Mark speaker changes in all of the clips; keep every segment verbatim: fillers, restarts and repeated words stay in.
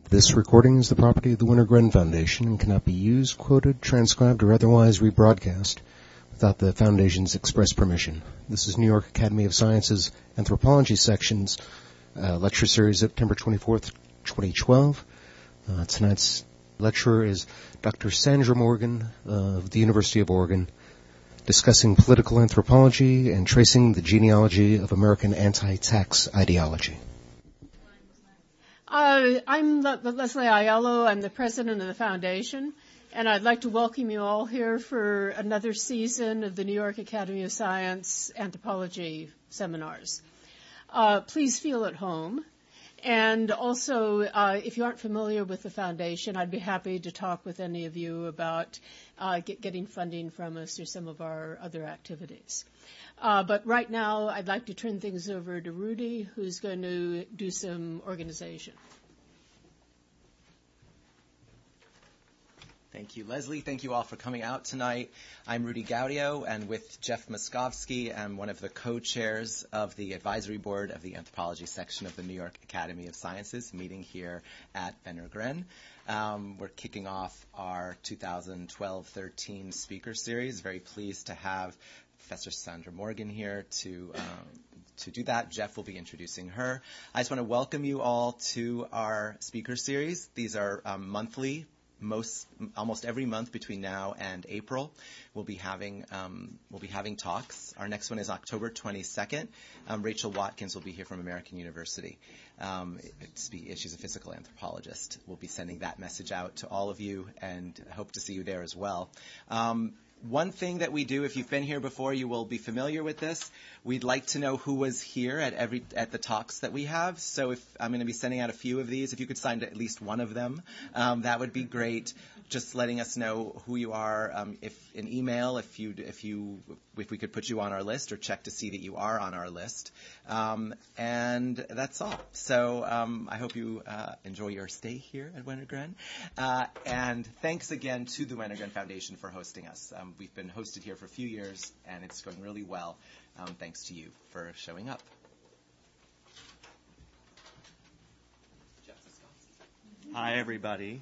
Speaker 1: This recording is the property of the Winter-Gren Foundation and cannot be used, quoted, transcribed, or otherwise rebroadcast without the Foundation's express permission. This is New York Academy of Sciences Anthropology Section's uh, lecture series, September twenty-fourth, twenty twelve. Uh, tonight's lecturer is Doctor Sandra Morgan uh, of the University of Oregon, discussing political anthropology and tracing the genealogy of American anti-tax ideology.
Speaker 2: Uh, I'm Le- Leslie Aiello. I'm the president of the foundation, and I'd like to welcome you all here for another season of the New York Academy of Science Anthropology seminars. Uh, please feel at home. And also, uh, if you aren't familiar with the foundation, I'd be happy to talk with any of you about uh, get, getting funding from us or some of our other activities. Uh, but right now, I'd like to turn things over to Rudy, who's going to do some organization.
Speaker 3: Thank you, Leslie. Thank you all for coming out tonight. I'm Rudy Gaudio, and with Jeff Moskovsky, I'm one of the co-chairs of the advisory board of the anthropology section of the New York Academy of Sciences, meeting here at Winter-Gren. Um, we're kicking off our two thousand twelve thirteen speaker series. Very pleased to have Professor Sandra Morgan here to um, to do that. Jeff will be introducing her. I just want to welcome you all to our speaker series. These are um, monthly. Most, almost every month between now and April, we'll be having um, we'll be having talks. Our next one is October twenty-second. Um, Rachel Watkins will be here from American University. Um, it's be, she's a physical anthropologist. We'll be sending that message out to all of you, and hope to see you there as well. Um, One thing that we do, if you've been here before, you will be familiar with this. We'd like to know who was here at every at the talks that we have. So if I'm going to be sending out a few of these, if you could sign to at least one of them, um, that would be great. Just letting us know who you are. Um, if an email, if you if you if we could put you on our list, or check to see that you are on our list. Um, and that's all. So um, I hope you uh, enjoy your stay here at Winter-Gren. Uh, and thanks again to the Winter-Gren Foundation for hosting us. Um, we've been hosted here for a few years, and it's going really well. Um, thanks to you for showing up.
Speaker 4: Hi, everybody.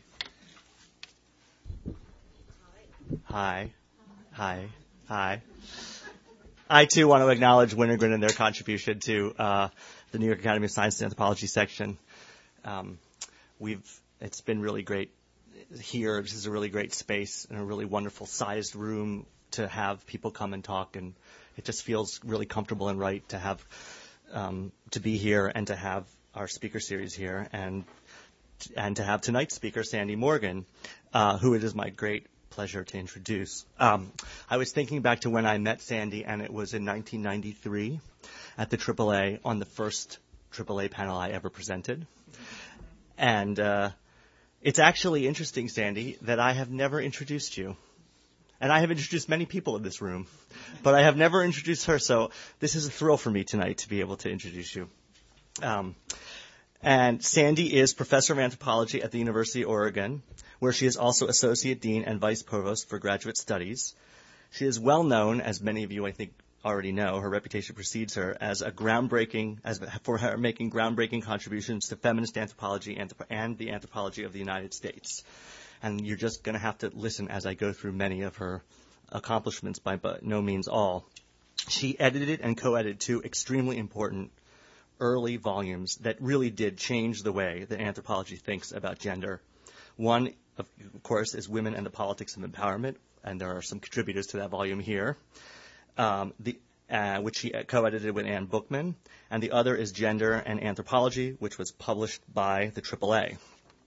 Speaker 4: Hi. Hi. Hi. I, too, want to acknowledge Winter-Gren and their contribution to uh, the New York Academy of Science and Anthropology section. Um, we've It's been really great here. This is a really great space and a really wonderful sized room to have people come and talk, and it just feels really comfortable and right to have um, to be here and to have our speaker series here, and and to have tonight's speaker, Sandy Morgan, uh, who it is my great pleasure to introduce. Um, I was thinking back to when I met Sandy, and it was in nineteen ninety-three at the triple A on the first triple A panel I ever presented. And uh, it's actually interesting, Sandy, that I have never introduced you. And I have introduced many people in this room, but I have never introduced her, so this is a thrill for me tonight to be able to introduce you. Um, and Sandy is professor of anthropology at the University of Oregon, where she is also associate dean and vice provost for graduate studies. She is well known, as many of you I think already know, her reputation precedes her, as a groundbreaking, as for her making groundbreaking contributions to feminist anthropology and, and the anthropology of the United States. And you're just going to have to listen as I go through many of her accomplishments, by but no means all. She edited and co-edited two extremely important early volumes that really did change the way that anthropology thinks about gender. One, of course, is Women and the Politics of Empowerment, and there are some contributors to that volume here, um, the, uh, which she co-edited with Ann Bookman, and the other is Gender and Anthropology, which was published by the triple A.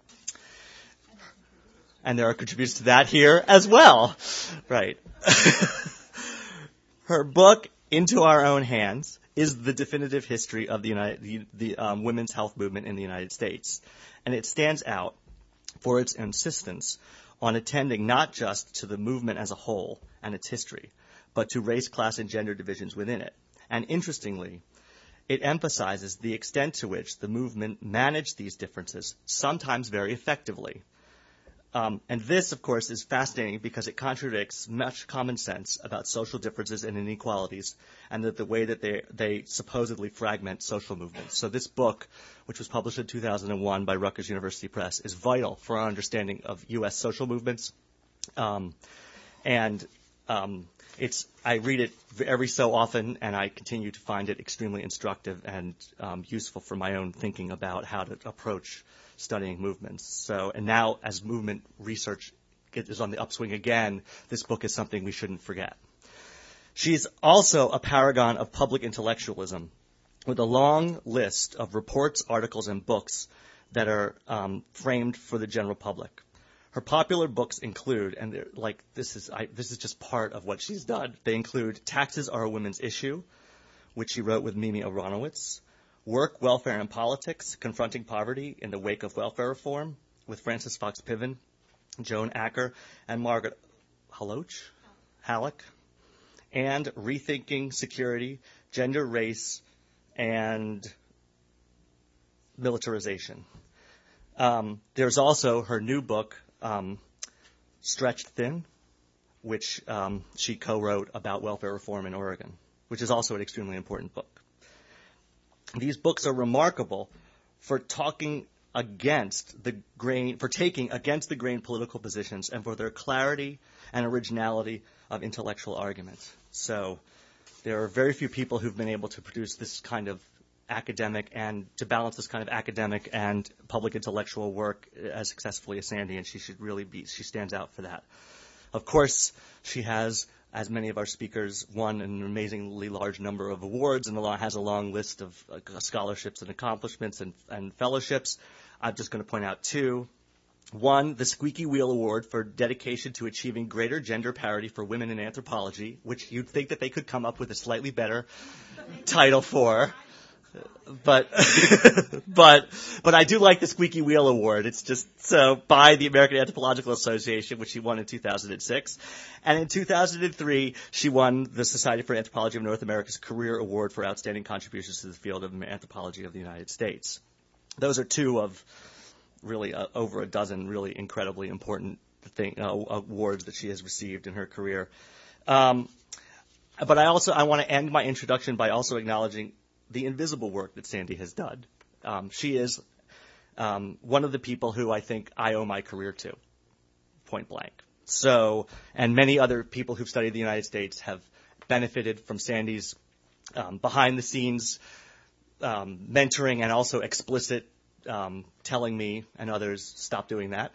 Speaker 4: And there are contributors to that here as well. Right. Her book, Into Our Own Hands, is the definitive history of the, United, the, the um, women's health movement in the United States. And it stands out for its insistence on attending not just to the movement as a whole and its history, but to race, class, and gender divisions within it. And interestingly, it emphasizes the extent to which the movement managed these differences, sometimes very effectively. Um, and this, of course, is fascinating because it contradicts much common sense about social differences and inequalities and that the way that they, they supposedly fragment social movements. So this book, which was published in two thousand one by Rutgers University Press, is vital for our understanding of U S social movements. Um, and um, it's I read it every so often, and I continue to find it extremely instructive and um, useful for my own thinking about how to approach studying movements. So, and now as movement research is on the upswing again, this book is something we shouldn't forget. She's also a paragon of public intellectualism with a long list of reports, articles, and books that are um, framed for the general public. Her popular books include, and they're like this is I, this is just part of what she's done. They include Taxes Are a Women's Issue, which she wrote with Mimi Aronowitz, Work, Welfare, and Politics, Confronting Poverty in the Wake of Welfare Reform, with Frances Fox Piven, Joan Acker, and Margaret Haloch, Halleck, and Rethinking Security, Gender, Race, and Militarization. Um, there's also her new book, um, Stretched Thin, which um, she co-wrote about welfare reform in Oregon, which is also an extremely important book. These books are remarkable for talking against the grain, for taking against the grain political positions and for their clarity and originality of intellectual argument. So there are very few people who've been able to produce this kind of academic and to balance this kind of academic and public intellectual work as successfully as Sandy, and she should really be, she stands out for that. Of course, she has, as many of our speakers, won an amazingly large number of awards and has a long list of uh, scholarships and accomplishments and, and fellowships. I'm just going to point out two. One, the Squeaky Wheel Award for dedication to achieving greater gender parity for women in anthropology, which you'd think that they could come up with a slightly better title for. But, but, but I do like the Squeaky Wheel Award. It's just so by the American Anthropological Association, which she won in two thousand six. And in two thousand three, she won the Society for Anthropology of North America's Career Award for Outstanding Contributions to the Field of Anthropology of the United States. Those are two of really uh, over a dozen really incredibly important thing, uh, awards that she has received in her career. Um, but I also, I want to end my introduction by also acknowledging the invisible work that Sandy has done. Um, she is um, one of the people who I think I owe my career to, point blank. So, and many other people who've studied the United States have benefited from Sandy's um, behind-the-scenes um, mentoring and also explicit um, telling me and others stop doing that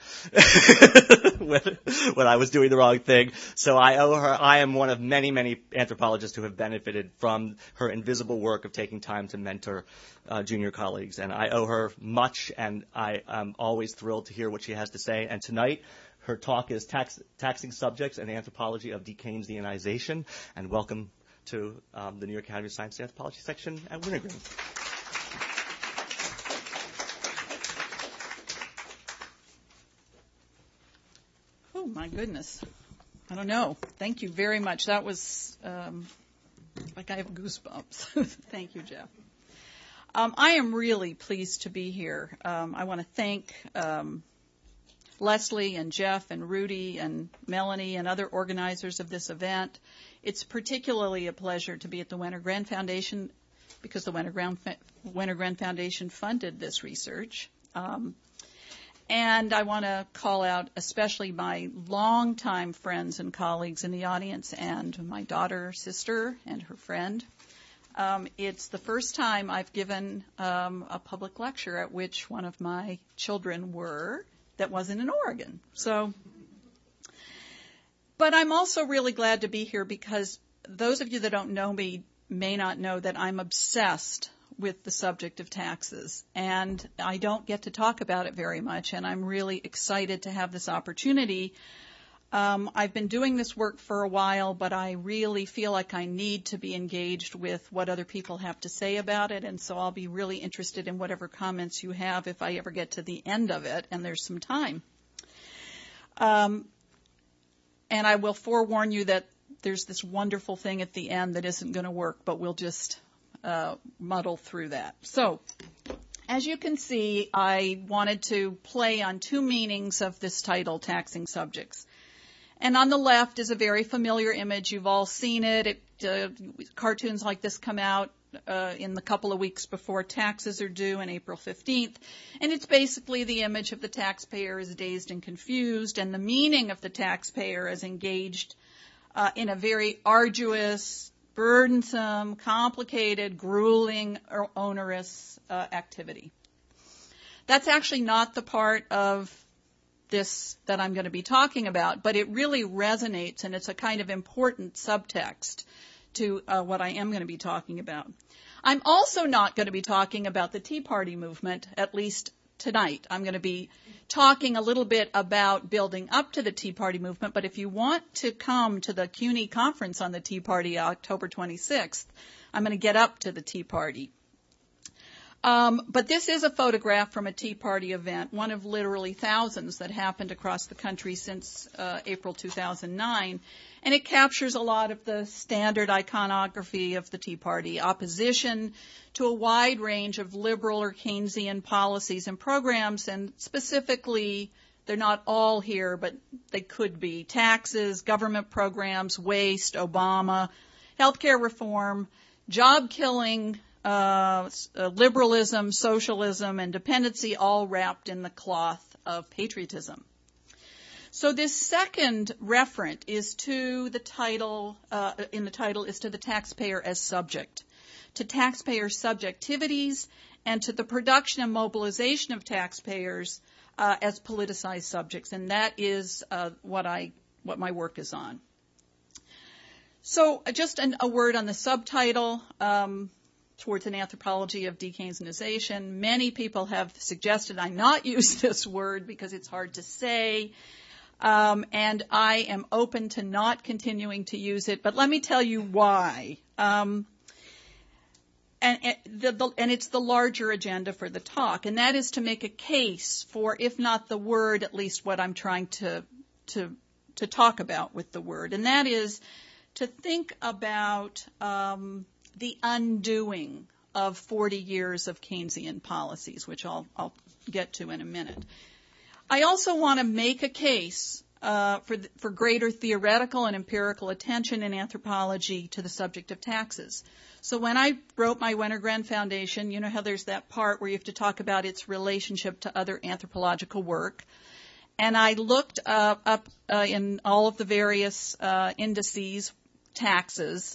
Speaker 4: when, when I was doing the wrong thing. So I owe her. I am one of many, many anthropologists who have benefited from her invisible work of taking time to mentor uh, junior colleagues, and I owe her much. And I am always thrilled to hear what she has to say. And tonight, her talk is tax, Taxing Subjects and the Anthropology of Dekeynesianization. And welcome to um, the New York Academy of Science and Anthropology section at Wintergreen.
Speaker 5: Oh, my goodness. I don't know. Thank you very much. That was um, like I have goosebumps. Thank you, Jeff. Um, I am really pleased to be here. Um, I want to thank um, Leslie and Jeff and Rudy and Melanie and other organizers of this event. It's particularly a pleasure to be at the Wenner-Gren Foundation because the Wenner-Gren, Wenner-Gren Foundation funded this research. Um, And I want to call out especially my longtime friends and colleagues in the audience and my daughter, sister, and her friend. Um, it's the first time I've given um, a public lecture at which one of my children were that wasn't in Oregon. So, but I'm also really glad to be here because those of you that don't know me may not know that I'm obsessed with the subject of taxes, and I don't get to talk about it very much, and I'm really excited to have this opportunity. Um, I've been doing this work for a while, but I really feel like I need to be engaged with what other people have to say about it, and so I'll be really interested in whatever comments you have if I ever get to the end of it, and there's some time. Um, and I will forewarn you that there's this wonderful thing at the end that isn't going to work, but we'll just Uh, muddle through that. So, as you can see, I wanted to play on two meanings of this title, Taxing Subjects. And on the left is a very familiar image. You've all seen it. it uh, cartoons like this come out uh, in the couple of weeks before taxes are due on April fifteenth. And it's basically the image of the taxpayer as dazed and confused, and the meaning of the taxpayer as engaged uh, in a very arduous, burdensome, complicated, grueling, or onerous uh, activity. That's actually not the part of this that I'm going to be talking about, but it really resonates, and it's a kind of important subtext to uh, what I am going to be talking about. I'm also not going to be talking about the Tea Party movement, at least tonight. I'm going to be talking a little bit about building up to the Tea Party movement, but if you want to come to the C U N Y conference on the Tea Party October twenty-sixth, I'm going to get up to the Tea Party. Um, but this is a photograph from a Tea Party event, one of literally thousands that happened across the country since uh, April two thousand nine, and it captures a lot of the standard iconography of the Tea Party, opposition to a wide range of liberal or Keynesian policies and programs, and specifically, they're not all here, but they could be: taxes, government programs, waste, Obama, healthcare reform, job killing, Uh, uh, liberalism, socialism, and dependency, all wrapped in the cloth of patriotism. So this second referent is to the title, uh, in the title is to the taxpayer as subject, to taxpayer subjectivities, and to the production and mobilization of taxpayers uh, as politicized subjects, and that is uh, what I, what my work is on. So uh, just an, a word on the subtitle. Um, Towards an Anthropology of Dekeynesianization. Many people have suggested I not use this word because it's hard to say, um, and I am open to not continuing to use it, but let me tell you why. Um, and, and, the, the, and it's the larger agenda for the talk, and that is to make a case for, if not the word, at least what I'm trying to, to, to talk about with the word, and that is to think about um, the undoing of forty years of Keynesian policies, which I'll, I'll get to in a minute. I also want to make a case uh, for, the, for greater theoretical and empirical attention in anthropology to the subject of taxes. So when I wrote my Wenner-Gren Foundation, you know how there's that part where you have to talk about its relationship to other anthropological work. And I looked uh, up uh, in all of the various uh, indices, taxes.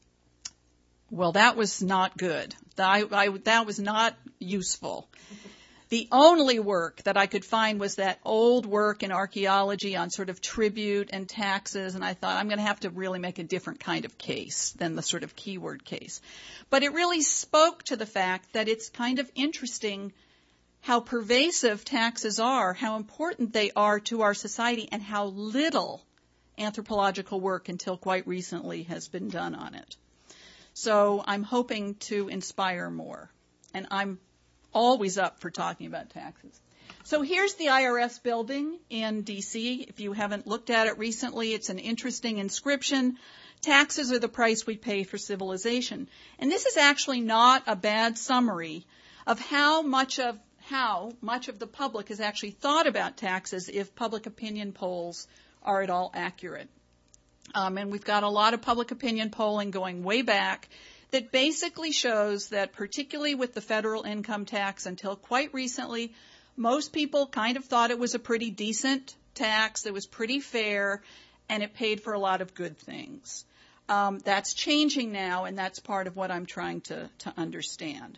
Speaker 5: Well, that was not good. I, I, that was not useful. The only work that I could find was that old work in archaeology on sort of tribute and taxes, and I thought I'm going to have to really make a different kind of case than the sort of keyword case. But it really spoke to the fact that it's kind of interesting how pervasive taxes are, how important they are to our society, and how little anthropological work until quite recently has been done on it. So I'm hoping to inspire more, and I'm always up for talking about taxes. So here's the I R S building in D C. If you haven't looked at it recently, it's an interesting inscription. Taxes are the price we pay for civilization. And this is actually not a bad summary of how much of how much of the public has actually thought about taxes if public opinion polls are at all accurate. Um, and we've got a lot of public opinion polling going way back that basically shows that, particularly with the federal income tax, until quite recently, most people kind of thought it was a pretty decent tax, that was pretty fair, and it paid for a lot of good things. Um, that's changing now, and that's part of what I'm trying to, to understand.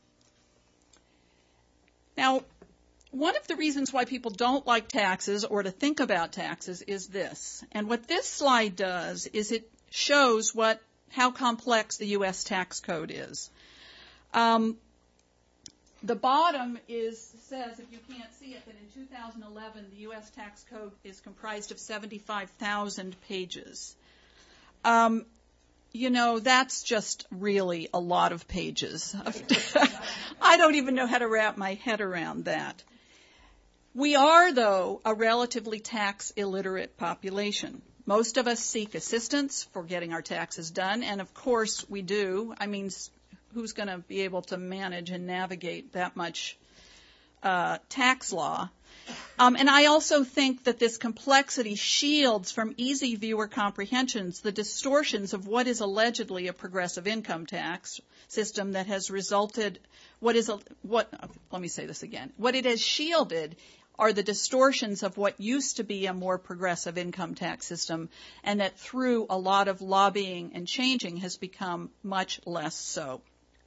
Speaker 5: Now, one of the reasons why people don't like taxes or to think about taxes is this. And what this slide does is it shows what how complex the U S tax code is. Um, the bottom is says, if you can't see it, that in two thousand eleven the U S tax code is comprised of seventy-five thousand pages. Um, you know, that's just really a lot of pages. I don't even know how to wrap my head around that. We are, though, a relatively tax illiterate population. Most of us seek assistance for getting our taxes done, and of course we do. I mean, who's going to be able to manage and navigate that much uh, tax law? Um, and I also think that this complexity shields from easy viewer comprehensions the distortions of what is allegedly a progressive income tax system that has resulted, what is a, what, let me say this again, what it has shielded are the distortions of what used to be a more progressive income tax system, and that through a lot of lobbying and changing has become much less so.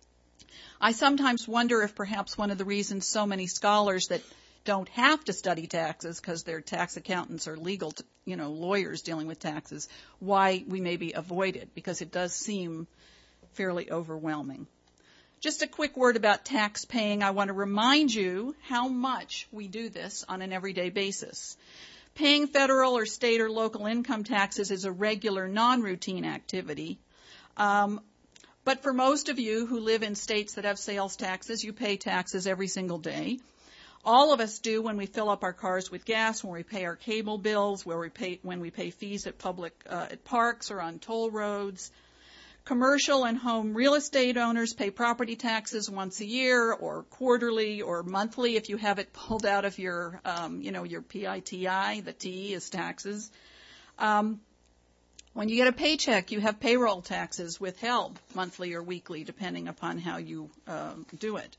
Speaker 5: I sometimes wonder if perhaps one of the reasons so many scholars that don't have to study taxes because they're tax accountants or legal, you know, lawyers dealing with taxes, why we maybe avoid it, because it does seem fairly overwhelming. Just a quick word about tax paying. I want to remind you how much we do this on an everyday basis. Paying federal or state or local income taxes is a regular, non-routine activity. Um, but for most of you who live in states that have sales taxes, you pay taxes every single day. All of us do when we fill up our cars with gas, when we pay our cable bills, where we pay, when we pay fees at public uh, at parks or on toll roads. Commercial and home real estate owners pay property taxes once a year or quarterly or monthly if you have it pulled out of your, um, you know, your P I T I. The T is taxes. Um, when you get a paycheck, you have payroll taxes withheld monthly or weekly, depending upon how you uh, do it.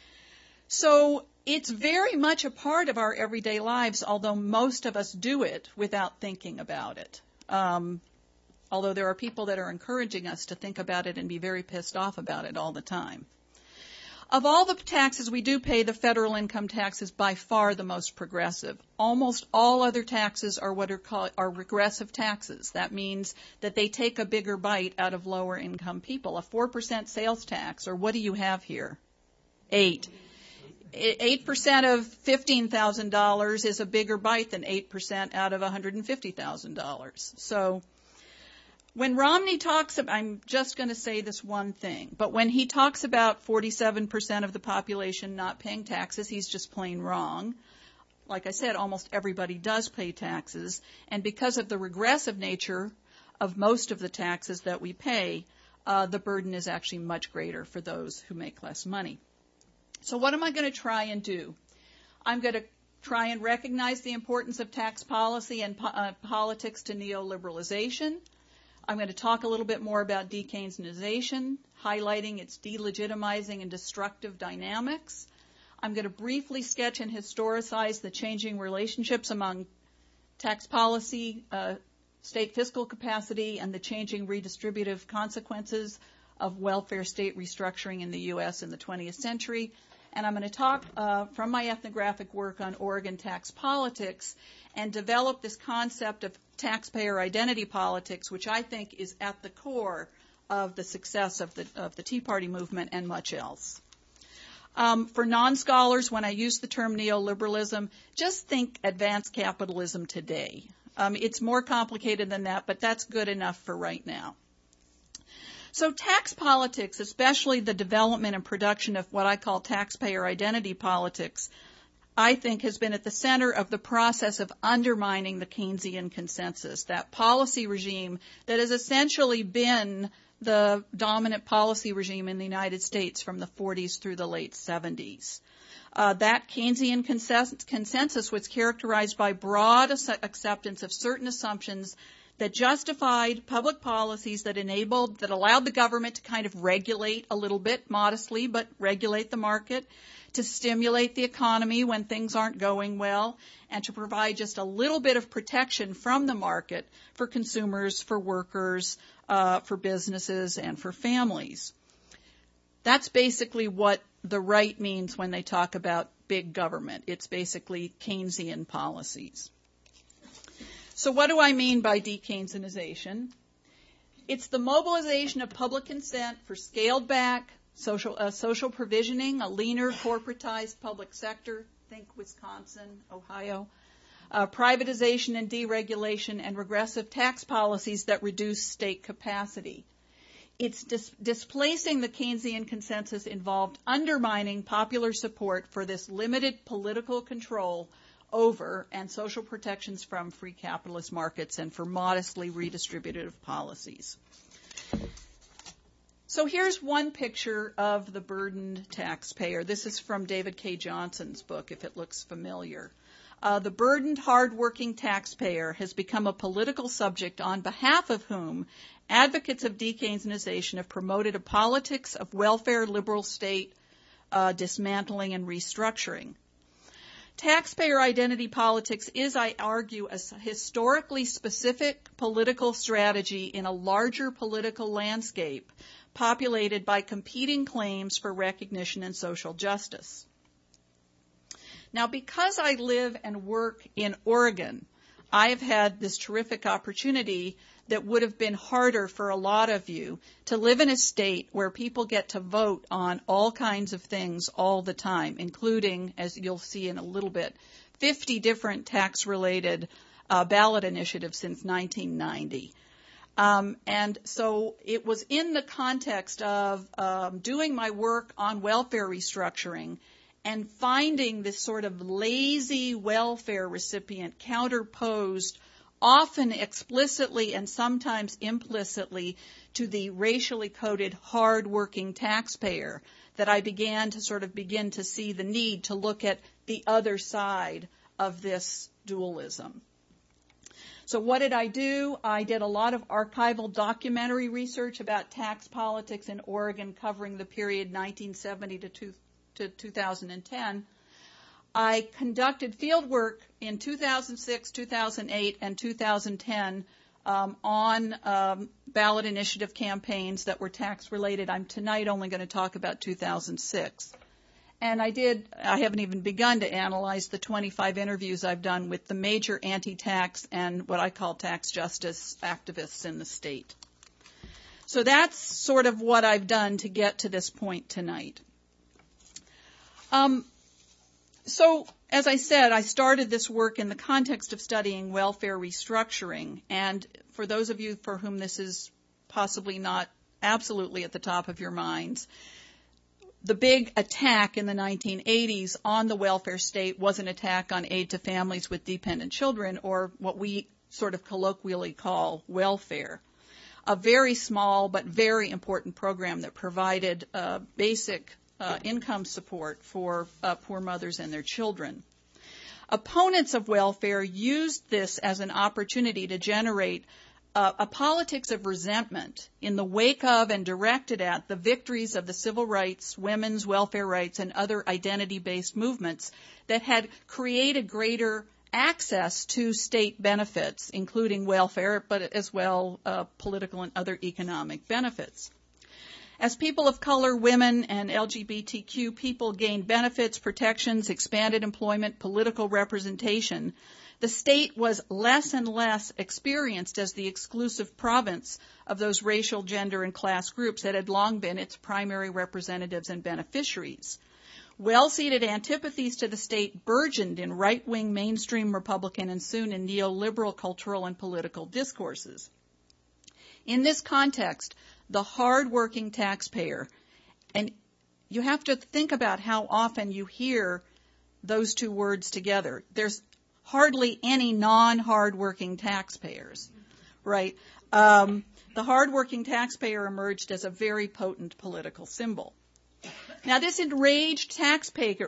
Speaker 5: So it's very much a part of our everyday lives, although most of us do it without thinking about it. Um, although there are people that are encouraging us to think about it and be very pissed off about it all the time. Of all the taxes we do pay, the federal income tax is by far the most progressive. Almost all other taxes are what are called are regressive taxes. That means that they take a bigger bite out of lower income people. A four percent sales tax, or what do you have here? Eight. eight percent of fifteen thousand dollars is a bigger bite than eight percent out of one hundred fifty thousand dollars. So when Romney talks about, I'm just going to say this one thing, but when he talks about forty-seven percent of the population not paying taxes, he's just plain wrong. Like I said, almost everybody does pay taxes, and because of the regressive nature of most of the taxes that we pay, uh, the burden is actually much greater for those who make less money. So what am I going to try and do? I'm going to try and recognize the importance of tax policy and po- uh, politics to neoliberalization. I'm going to talk a little bit more about de-Keynesianization, highlighting its delegitimizing and destructive dynamics. I'm going to briefly sketch and historicize the changing relationships among tax policy, uh, state fiscal capacity, and the changing redistributive consequences of welfare state restructuring in the U S in the twentieth century. And I'm going to talk uh, from my ethnographic work on Oregon tax politics and develop this concept of taxpayer identity politics, which I think is at the core of the success of the, of the Tea Party movement and much else. Um, for non-scholars, when I use the term neoliberalism, just think advanced capitalism today. Um, it's more complicated than that, but that's good enough for right now. So tax politics, especially the development and production of what I call taxpayer identity politics, I think has been at the center of the process of undermining the Keynesian consensus, that policy regime that has essentially been the dominant policy regime in the United States from the forties through the late seventies. Uh, that Keynesian consens- consensus was characterized by broad ac- acceptance of certain assumptions that justified public policies that enabled, that allowed the government to kind of regulate a little bit, modestly, but regulate the market, to stimulate the economy when things aren't going well, and to provide just a little bit of protection from the market for consumers, for workers, uh, for businesses, and for families. That's basically what the right means when they talk about big government. It's basically Keynesian policies. So what do I mean by de-Keynesianization? It's the mobilization of public consent for scaled back social, uh, social provisioning, a leaner corporatized public sector, think Wisconsin, Ohio, uh, privatization and deregulation, and regressive tax policies that reduce state capacity. It's dis- displacing the Keynesian consensus involved undermining popular support for this limited political control over and social protections from free capitalist markets and for modestly redistributive policies. So here's one picture of the burdened taxpayer. This is from David K. Johnson's book, if it looks familiar. Uh, the burdened, hardworking taxpayer has become a political subject on behalf of whom advocates of de-Keynesianization have promoted a politics of welfare, liberal state uh, dismantling and restructuring. Taxpayer identity politics is, I argue, a historically specific political strategy in a larger political landscape populated by competing claims for recognition and social justice. Now, because I live and work in Oregon, I have had this terrific opportunity that would have been harder for a lot of you to live in a state where people get to vote on all kinds of things all the time, including, as you'll see in a little bit, fifty different tax-related uh, ballot initiatives since nineteen ninety. Um, and so it was in the context of um, doing my work on welfare restructuring and finding this sort of lazy welfare recipient counterposed often explicitly and sometimes implicitly to the racially coded hard-working taxpayer that I began to sort of begin to see the need to look at the other side of this dualism. So what did I do? I did a lot of archival documentary research about tax politics in Oregon covering the period nineteen seventy to, two, to two thousand ten. I conducted field work in two thousand six, two thousand eight, and two thousand ten um, on um, ballot initiative campaigns that were tax-related. I'm tonight only going to talk about two thousand six. And I did, I haven't even begun to analyze the twenty-five interviews I've done with the major anti-tax and what I call tax justice activists in the state. So that's sort of what I've done to get to this point tonight. Um, so, as I said, I started this work in the context of studying welfare restructuring. And for those of you for whom this is possibly not absolutely at the top of your minds, the big attack in the nineteen eighties on the welfare state was an attack on aid to families with dependent children, or what we sort of colloquially call welfare. A very small but very important program that provided uh, basic uh, income support for uh, poor mothers and their children. Opponents of welfare used this as an opportunity to generate Uh, a politics of resentment in the wake of and directed at the victories of the civil rights, women's welfare rights, and other identity-based movements that had created greater access to state benefits, including welfare, but as well uh, political and other economic benefits. As people of color, women, and L G B T Q people gained benefits, protections, expanded employment, political representation, the state was less and less experienced as the exclusive province of those racial, gender, and class groups that had long been its primary representatives and beneficiaries. Well-seated antipathies to the state burgeoned in right-wing mainstream Republican and soon in neoliberal cultural and political discourses. In this context, the hard-working taxpayer, and you have to think about how often you hear those two words together. There's hardly any non-hardworking taxpayers, right? Um, the hardworking taxpayer emerged as a very potent political symbol. Now, this enraged taxpayer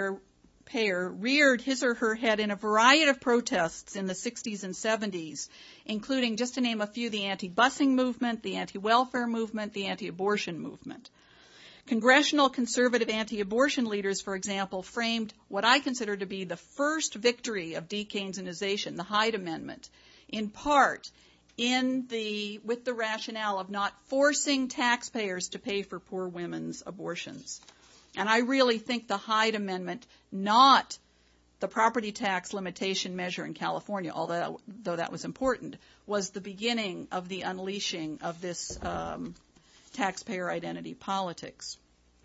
Speaker 5: payer reared his or her head in a variety of protests in the sixties and seventies, including, just to name a few, the anti-busing movement, the anti-welfare movement, the anti-abortion movement. Congressional conservative anti-abortion leaders, for example, framed what I consider to be the first victory of de-Keynesianization, the Hyde Amendment, in part in the, with the rationale of not forcing taxpayers to pay for poor women's abortions. And I really think the Hyde Amendment, not the property tax limitation measure in California, although though that was important, was the beginning of the unleashing of this um, taxpayer identity politics.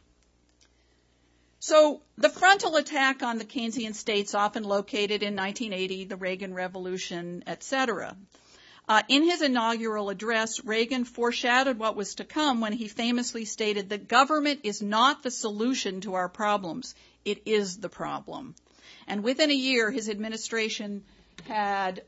Speaker 5: So the frontal attack on the Keynesian states, often located in nineteen eighty, the Reagan Revolution, et cetera. Uh, in his inaugural address, Reagan foreshadowed what was to come when he famously stated that government is not the solution to our problems, it is the problem. And within a year, his administration had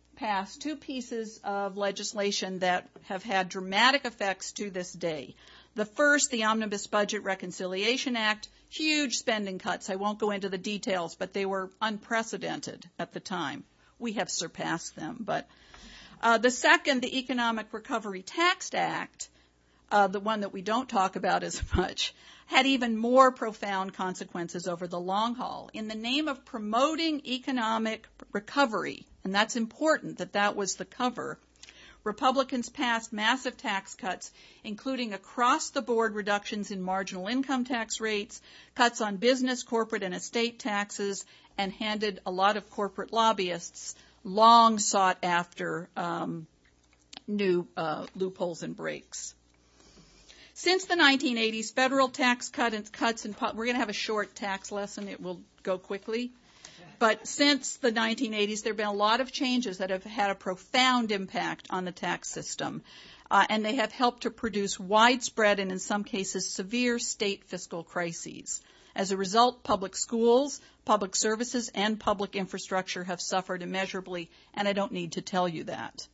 Speaker 5: passed two pieces of legislation that have had dramatic effects to this day. The first, the Omnibus Budget Reconciliation Act, huge spending cuts. I won't go into the details, but they were unprecedented at the time. We have surpassed them. But uh, the second, the Economic Recovery Tax Act, uh, the one that we don't talk about as much, had even more profound consequences over the long haul. In the name of promoting economic recovery, and that's important that that was the cover, Republicans passed massive tax cuts, including across-the-board reductions in marginal income tax rates, cuts on business, corporate, and estate taxes, and handed a lot of corporate lobbyists long sought-after um, new uh, loopholes and breaks. Since the nineteen eighties, federal tax cut and cuts and we're going to have a short tax lesson. It will go quickly. But since the nineteen eighties, there have been a lot of changes that have had a profound impact on the tax system, uh, and they have helped to produce widespread and, in some cases, severe state fiscal crises. As a result, public schools, public services, and public infrastructure have suffered immeasurably, and I don't need to tell you that.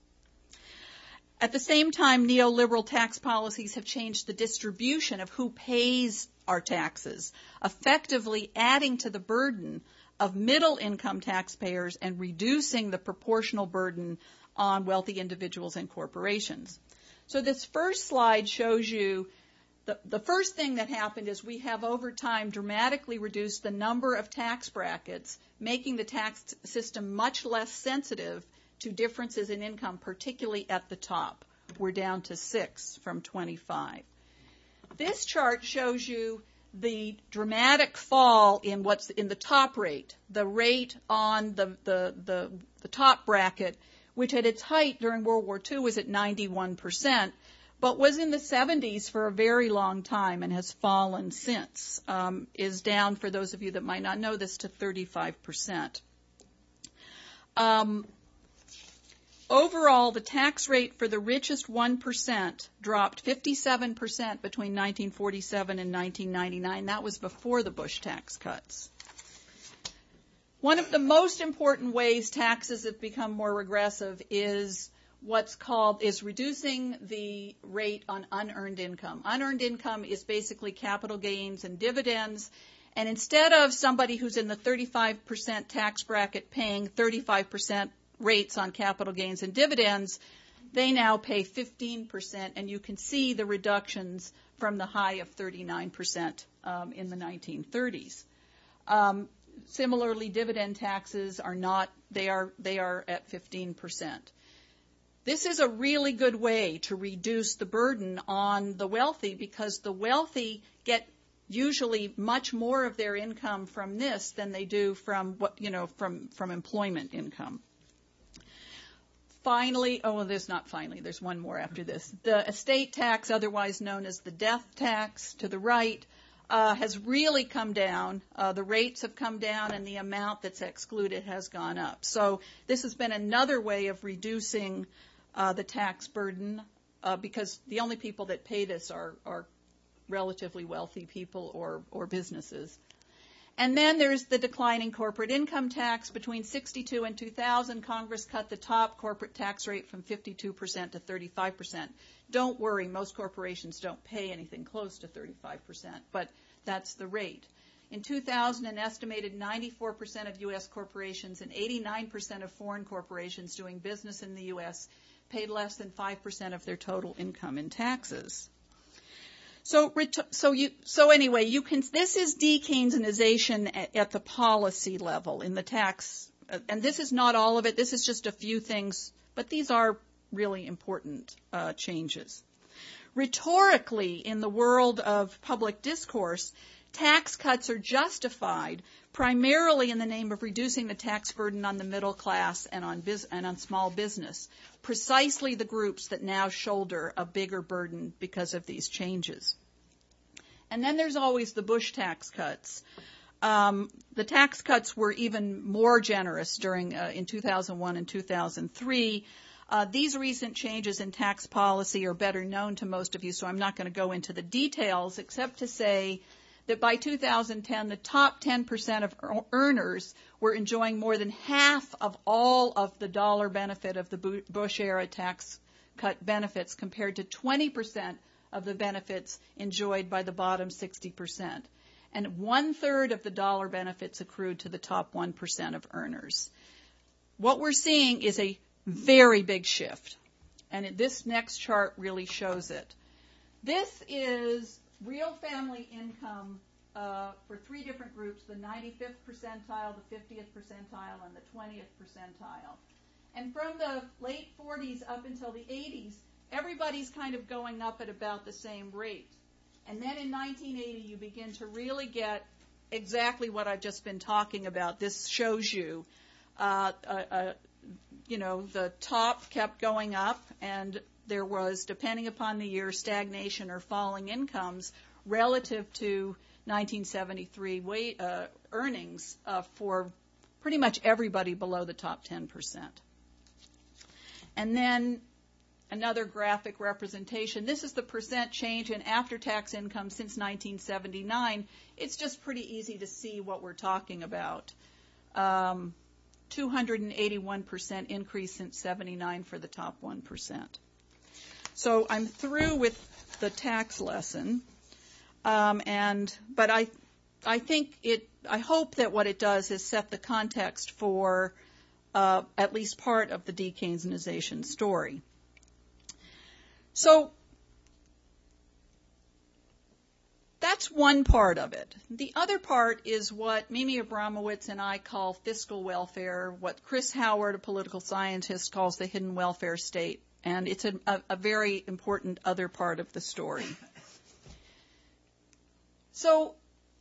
Speaker 5: At the same time, neoliberal tax policies have changed the distribution of who pays our taxes, effectively adding to the burden of middle-income taxpayers and reducing the proportional burden on wealthy individuals and corporations. So this first slide shows you the, the first thing that happened is we have over time dramatically reduced the number of tax brackets, making the tax system much less sensitive to differences in income, particularly at the top. We're down to six from twenty-five. This chart shows you the dramatic fall in what's in the top rate, the rate on the, the, the, the top bracket, which at its height during World War Two was at ninety-one percent, but was in the seventies for a very long time and has fallen since, um, is down, for those of you that might not know this, to thirty-five percent. Um, Overall, the tax rate for the richest one percent dropped fifty-seven percent between nineteen forty-seven and nineteen ninety-nine. That was before the Bush tax cuts. One of the most important ways taxes have become more regressive is what's called, is reducing the rate on unearned income. Unearned income is basically capital gains and dividends. And instead of somebody who's in the thirty-five percent tax bracket paying thirty-five percent rates on capital gains and dividends, they now pay fifteen percent, and you can see the reductions from the high of thirty-nine percent um, in the nineteen thirties. Um, similarly, dividend taxes are not, they are, they are at fifteen percent. This is a really good way to reduce the burden on the wealthy, because the wealthy get usually much more of their income from this than they do from what, you know, from, from employment income. Finally, oh, there's not finally, there's one more after this. The estate tax, otherwise known as the death tax to the right, uh, has really come down. Uh, the rates have come down and the amount that's excluded has gone up. So this has been another way of reducing uh, the tax burden uh, because the only people that pay this are, are relatively wealthy people or, or businesses. And then there's the declining corporate income tax. Between sixty-two and two thousand, Congress cut the top corporate tax rate from fifty-two percent to thirty-five percent. Don't worry, most corporations don't pay anything close to thirty-five percent, but that's the rate. In two thousand, an estimated ninety-four percent of U S corporations and eighty-nine percent of foreign corporations doing business in the U S paid less than five percent of their total income in taxes. So, so, you, so anyway, you can. This is de-Keynesianization at, at the policy level in the tax, and this is not all of it. This is just a few things, but these are really important uh, changes. Rhetorically, in the world of public discourse, tax cuts are justified primarily in the name of reducing the tax burden on the middle class and on biz- and on small business, precisely the groups that now shoulder a bigger burden because of these changes. And then there's always the Bush tax cuts. Um, the tax cuts were even more generous during uh, in two thousand one and two thousand three. Uh, these recent changes in tax policy are better known to most of you, so I'm not going to go into the details except to say that by two thousand ten, the top ten percent of earners were enjoying more than half of all of the dollar benefit of the Bush-era tax cut benefits, compared to twenty percent of the benefits enjoyed by the bottom sixty percent. And one-third of the dollar benefits accrued to the top one percent of earners. What we're seeing is a very big shift. And it, this next chart really shows it. This is real family income uh, for three different groups, the ninety-fifth percentile, the fiftieth percentile, and the twentieth percentile. And from the late forties up until the eighties, everybody's kind of going up at about the same rate. And then in nineteen eighty, you begin to really get exactly what I've just been talking about. This shows you, uh, uh, uh, you know, the top kept going up, and there was, depending upon the year, stagnation or falling incomes relative to nineteen seventy-three wait, uh, earnings uh, for pretty much everybody below the top ten percent. And then another graphic representation. This is the percent change in after-tax income since nineteen seventy-nine. It's just pretty easy to see what we're talking about. Um, two hundred eighty-one percent increase since seventy-nine for the top one percent. So I'm through with the tax lesson, um, and but I, I think it. I hope that what it does is set the context for uh, at least part of the de-Keynesianization story. So that's one part of it. The other part is what Mimi Abramowitz and I call fiscal welfare, what Chris Howard, a political scientist, calls the hidden welfare state. And it's a, a, a very important other part of the story. So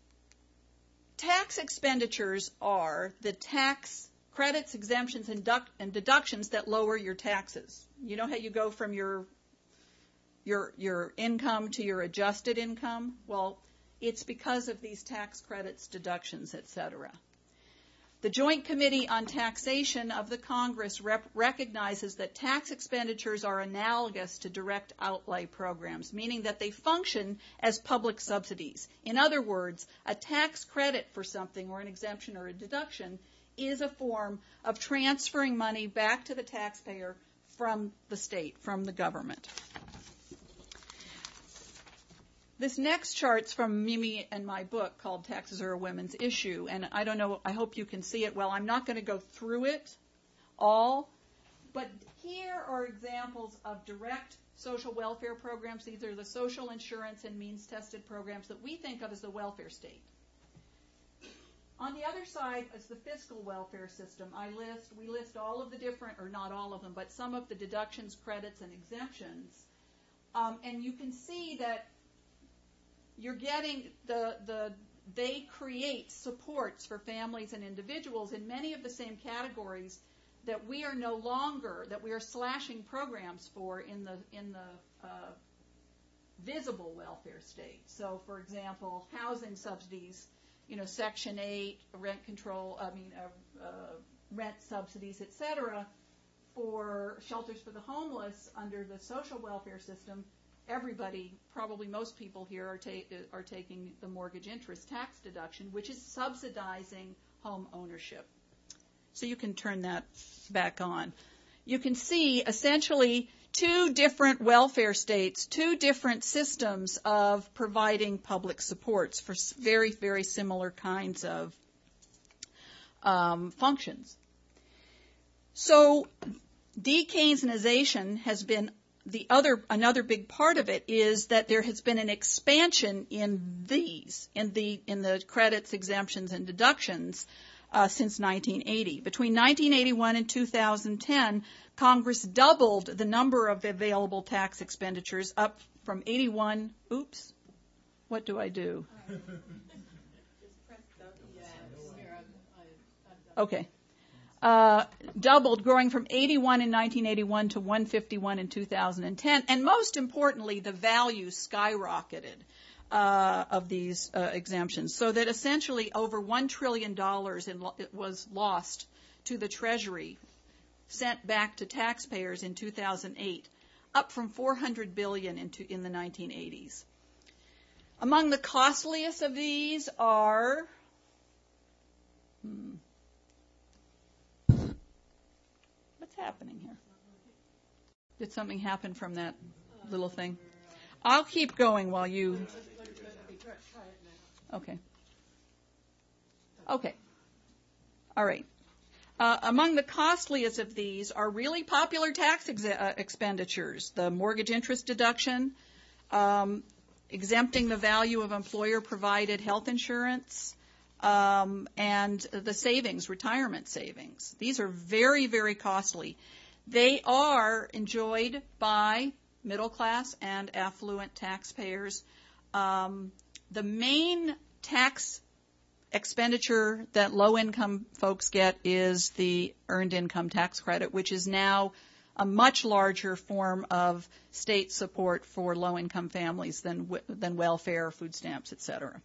Speaker 5: tax expenditures are the tax credits, exemptions, and, duct, and deductions that lower your taxes. You know how you go from your Your, your income to your adjusted income? Well, it's because of these tax credits, deductions, et cetera. The Joint Committee on Taxation of the Congress rep- recognizes that tax expenditures are analogous to direct outlay programs, meaning that they function as public subsidies. In other words, a tax credit for something or an exemption or a deduction is a form of transferring money back to the taxpayer from the state, from the government. This next chart's from Mimi and my book called Taxes Are a Women's Issue, and I don't know, I hope you can see it well. I'm not going to go through it all, but here are examples of direct social welfare programs. These are the social insurance and means-tested programs that we think of as the welfare state. On the other side is the fiscal welfare system. I list, we list all of the different, or not all of them, but some of the deductions, credits, and exemptions. Um, and you can see that you're getting the, the, they create supports for families and individuals in many of the same categories that we are no longer, that we are slashing programs for in the, in the uh, visible welfare state. So, for example, housing subsidies, you know, Section eight, rent control, I mean, uh, uh, rent subsidies, et cetera, for shelters for the homeless under the social welfare system. Everybody, probably most people here are, ta- are taking the mortgage interest tax deduction, which is subsidizing home ownership. So you can turn that back on. You can see essentially two different welfare states, two different systems of providing public supports for very, very similar kinds of um, functions. So de-Keynesianization has been The other, another big part of it is that there has been an expansion in these, in the, in the credits, exemptions, and deductions uh, since nineteen eighty. Between nineteen eighty-one and two thousand ten, Congress doubled the number of available tax expenditures up from eighty-one, oops, what do I do? Okay. Uh, doubled, growing from eighty-one in nineteen eighty-one to one hundred fifty-one in two thousand ten. And most importantly, the value skyrocketed uh, of these uh, exemptions, so that essentially over one trillion dollars in lo- it was lost to the Treasury, sent back to taxpayers in two thousand eight, up from four hundred billion dollars in, to, in the nineteen eighties. Among the costliest of these are... Hmm, happening here? Did something happen from that little thing? I'll keep going while you... Okay. Okay. All right. Uh, among the costliest of these are really popular tax ex- uh, expenditures, the mortgage interest deduction, um, exempting the value of employer-provided health insurance, um, and the savings, retirement savings. These are very, very costly. They are enjoyed by middle-class and affluent taxpayers. Um, the main tax expenditure that low-income folks get is the Earned Income Tax Credit, which is now a much larger form of state support for low-income families than than welfare, food stamps, et cetera.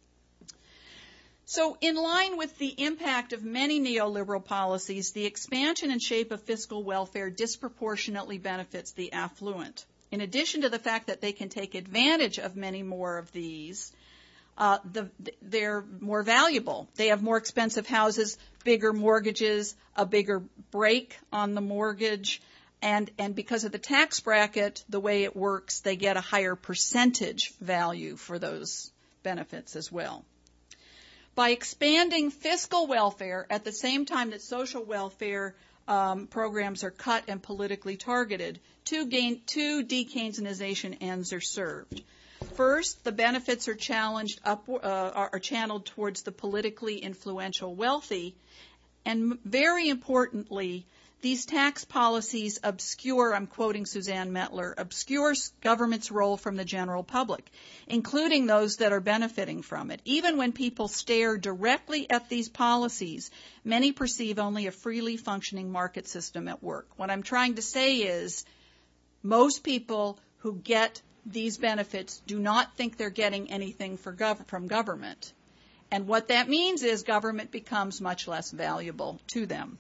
Speaker 5: So in line with the impact of many neoliberal policies, the expansion and shape of fiscal welfare disproportionately benefits the affluent. In addition to the fact that they can take advantage of many more of these, Uh, the, they're more valuable. They have more expensive houses, bigger mortgages, a bigger break on the mortgage, and, and because of the tax bracket, the way it works, they get a higher percentage value for those benefits as well. By expanding fiscal welfare at the same time that social welfare um, programs are cut and politically targeted, two, gain, two de-Keynesianization ends are served. First, the benefits are challenged up, uh, are channeled towards the politically influential wealthy, and very importantly, these tax policies obscure, I'm quoting Suzanne Mettler, obscure government's role from the general public, including those that are benefiting from it. Even when people stare directly at these policies, many perceive only a freely functioning market system at work. What I'm trying to say is most people who get these benefits do not think they're getting anything for gov- from government. And what that means is government becomes much less valuable to them.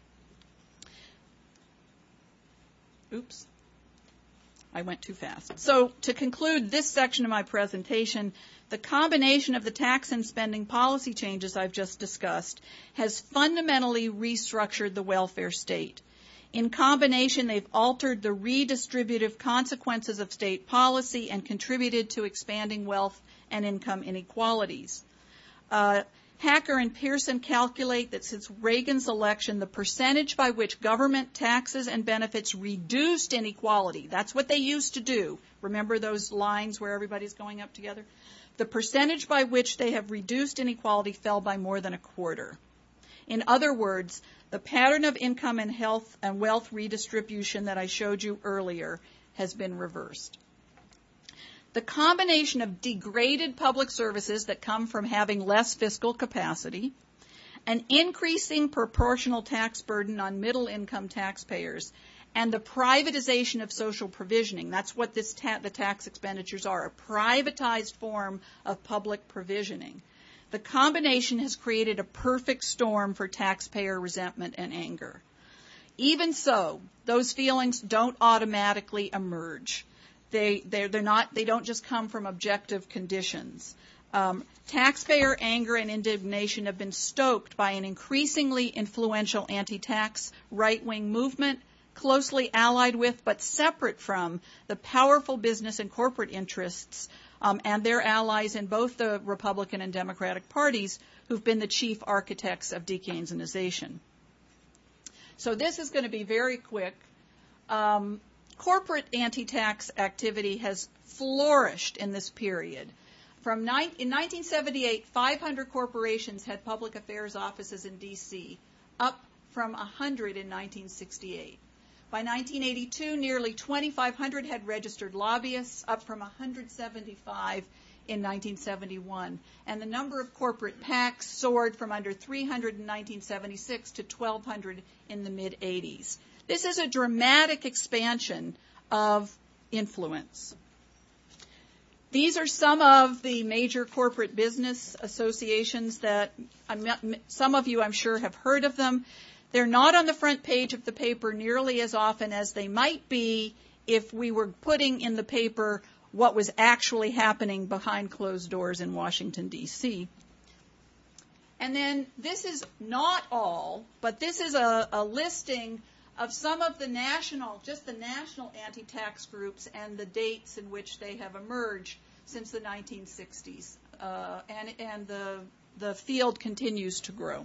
Speaker 5: Oops. I went too fast. So to conclude this section of my presentation, the combination of the tax and spending policy changes I've just discussed has fundamentally restructured the welfare state. In combination, they've altered the redistributive consequences of state policy and contributed to expanding wealth and income inequalities. Uh, Hacker and Pearson calculate that since Reagan's election, the percentage by which government taxes and benefits reduced inequality, that's what they used to do. Remember those lines where everybody's going up together? The percentage by which they have reduced inequality fell by more than a quarter. In other words, the pattern of income and health and wealth redistribution that I showed you earlier has been reversed. The combination of degraded public services that come from having less fiscal capacity, an increasing proportional tax burden on middle-income taxpayers, and the privatization of social provisioning, that's what this ta- the tax expenditures are, a privatized form of public provisioning. The combination has created a perfect storm for taxpayer resentment and anger. Even so, those feelings don't automatically emerge. They, they're, they're not, they don't just come from objective conditions. Um, taxpayer anger and indignation have been stoked by an increasingly influential anti-tax right-wing movement, closely allied with but separate from the powerful business and corporate interests Um, and their allies in both the Republican and Democratic parties who've been the chief architects of de-Keynesianization. So this is going to be very quick. Um, corporate anti-tax activity has flourished in this period. From ni- in nineteen seventy-eight, five hundred corporations had public affairs offices in D C, up from one hundred in nineteen sixty-eight. By nineteen eighty-two, nearly twenty-five hundred had registered lobbyists, up from one hundred seventy-five in nineteen seventy-one. And the number of corporate PACs soared from under three hundred in nineteen seventy-six to twelve hundred in the mid-eighties. This is a dramatic expansion of influence. These are some of the major corporate business associations that I'm, some of you, I'm sure, have heard of them. They're not on the front page of the paper nearly as often as they might be if we were putting in the paper what was actually happening behind closed doors in Washington, D C. And then this is not all, but this is a, a listing of some of the national, just the national anti-tax groups and the dates in which they have emerged since the nineteen sixties. Uh, and and the, the field continues to grow.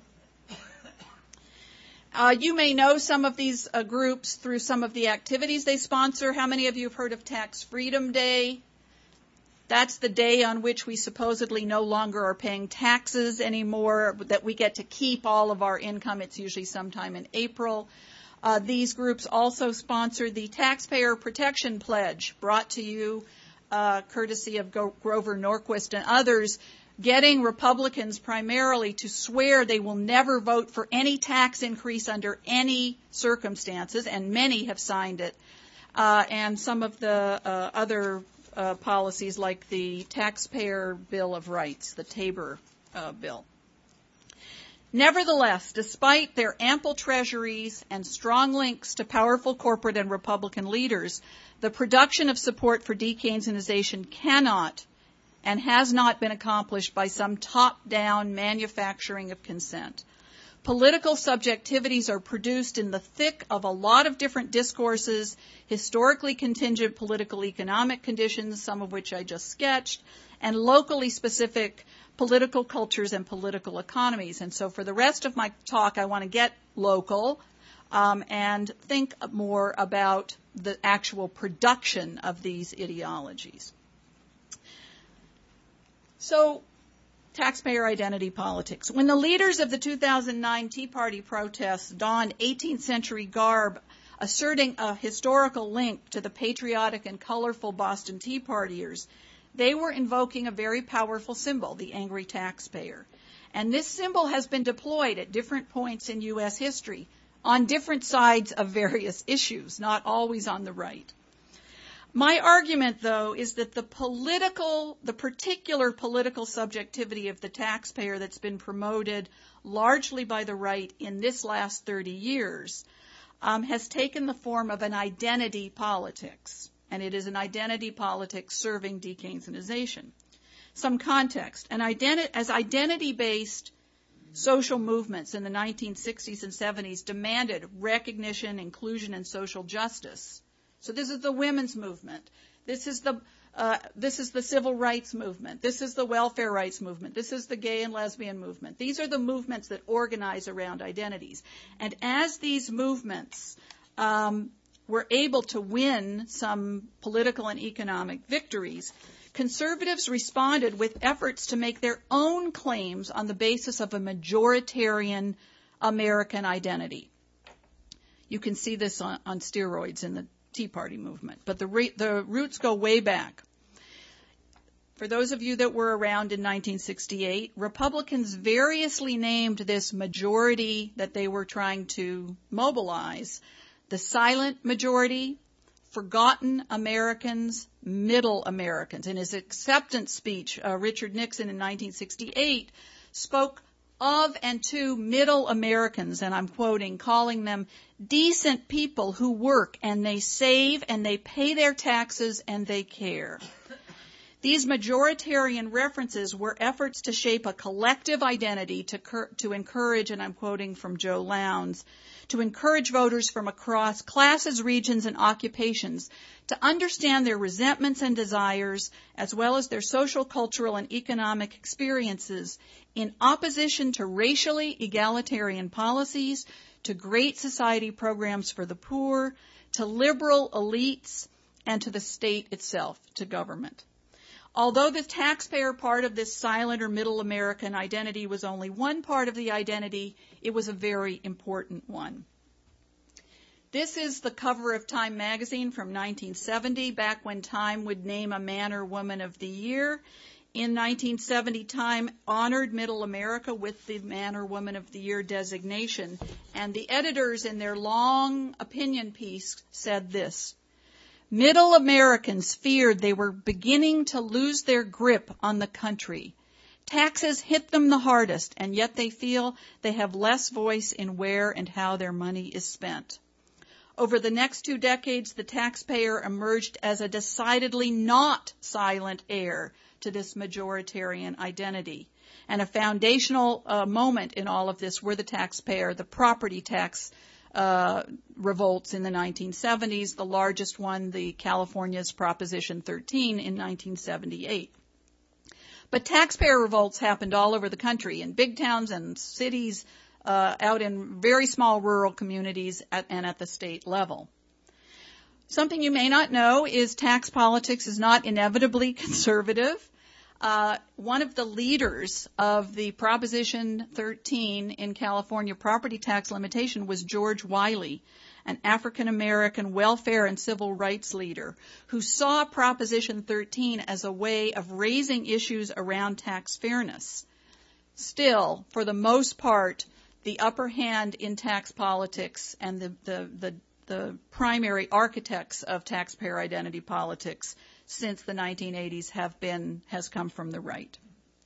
Speaker 5: Uh, you may know some of these uh, groups through some of the activities they sponsor. How many of you have heard of Tax Freedom Day? That's the day on which we supposedly no longer are paying taxes anymore, that we get to keep all of our income. It's usually sometime in April. Uh, these groups also sponsor the Taxpayer Protection Pledge, brought to you uh, courtesy of Go- Grover Norquist and others, getting Republicans primarily to swear they will never vote for any tax increase under any circumstances, and many have signed it. Uh, and some of the uh, other uh, policies like the Taxpayer Bill of Rights, the Tabor uh, bill. Nevertheless, despite their ample treasuries and strong links to powerful corporate and Republican leaders, the production of support for de-Keynesianization cannot and has not been accomplished by some top-down manufacturing of consent. Political subjectivities are produced in the thick of a lot of different discourses, historically contingent political economic conditions, some of which I just sketched, and locally specific political cultures and political economies. And so for the rest of my talk, I want to get local um, and think more about the actual production of these ideologies. So, taxpayer identity politics. When the leaders of the two thousand nine Tea Party protests donned eighteenth century garb, asserting a historical link to the patriotic and colorful Boston Tea Partiers, they were invoking a very powerful symbol, the angry taxpayer. And this symbol has been deployed at different points in U S history on different sides of various issues, not always on the right. My argument, though, is that the political, the particular political subjectivity of the taxpayer that's been promoted largely by the right in this last thirty years um, has taken the form of an identity politics. And it is an identity politics serving de-Keynesianization. Some context. An identi- as identity-based social movements in the nineteen sixties and seventies demanded recognition, inclusion, and social justice. So this is the women's movement. This is the uh, this is the civil rights movement. This is the welfare rights movement. This is the gay and lesbian movement. These are the movements that organize around identities. And as these movements um, were able to win some political and economic victories, conservatives responded with efforts to make their own claims on the basis of a majoritarian American identity. You can see this on, on steroids in the Tea Party movement, but the, re- the roots go way back. For those of you that were around in nineteen sixty-eight, Republicans variously named this majority that they were trying to mobilize the silent majority, forgotten Americans, middle Americans. In his acceptance speech, uh, Richard Nixon in nineteen sixty-eight spoke of and to middle Americans, and I'm quoting, calling them decent people who work and they save and they pay their taxes and they care. These majoritarian references were efforts to shape a collective identity to, cur- to encourage, and I'm quoting from Joe Lowndes, to encourage voters from across classes, regions, and occupations to understand their resentments and desires, as well as their social, cultural, and economic experiences in opposition to racially egalitarian policies, to Great Society programs for the poor, to liberal elites, and to the state itself, to government. Although the taxpayer part of this silent or middle American identity was only one part of the identity, it was a very important one. This is the cover of Time magazine from nineteen seventy, back when Time would name a man or woman of the year. In nineteen seventy, Time honored Middle America with the Man or Woman of the Year designation, and the editors in their long opinion piece said this: Middle Americans feared they were beginning to lose their grip on the country. Taxes hit them the hardest, and yet they feel they have less voice in where and how their money is spent. Over the next two decades, the taxpayer emerged as a decidedly not silent heir to this majoritarian identity. And a foundational uh, moment in all of this were the taxpayer, the property tax uh, revolts in the nineteen seventies, the largest one, the California's Proposition thirteen in nineteen seventy-eight. But taxpayer revolts happened all over the country, in big towns and cities, uh, out in very small rural communities at, and at the state level. Something you may not know is tax politics is not inevitably conservative. Uh, one of the leaders of the Proposition thirteen in California property tax limitation was George Wiley, an African-American welfare and civil rights leader who saw Proposition thirteen as a way of raising issues around tax fairness. Still, for the most part, the upper hand in tax politics and the, the, the, the primary architects of taxpayer identity politics since the nineteen eighties have been, has come from the right.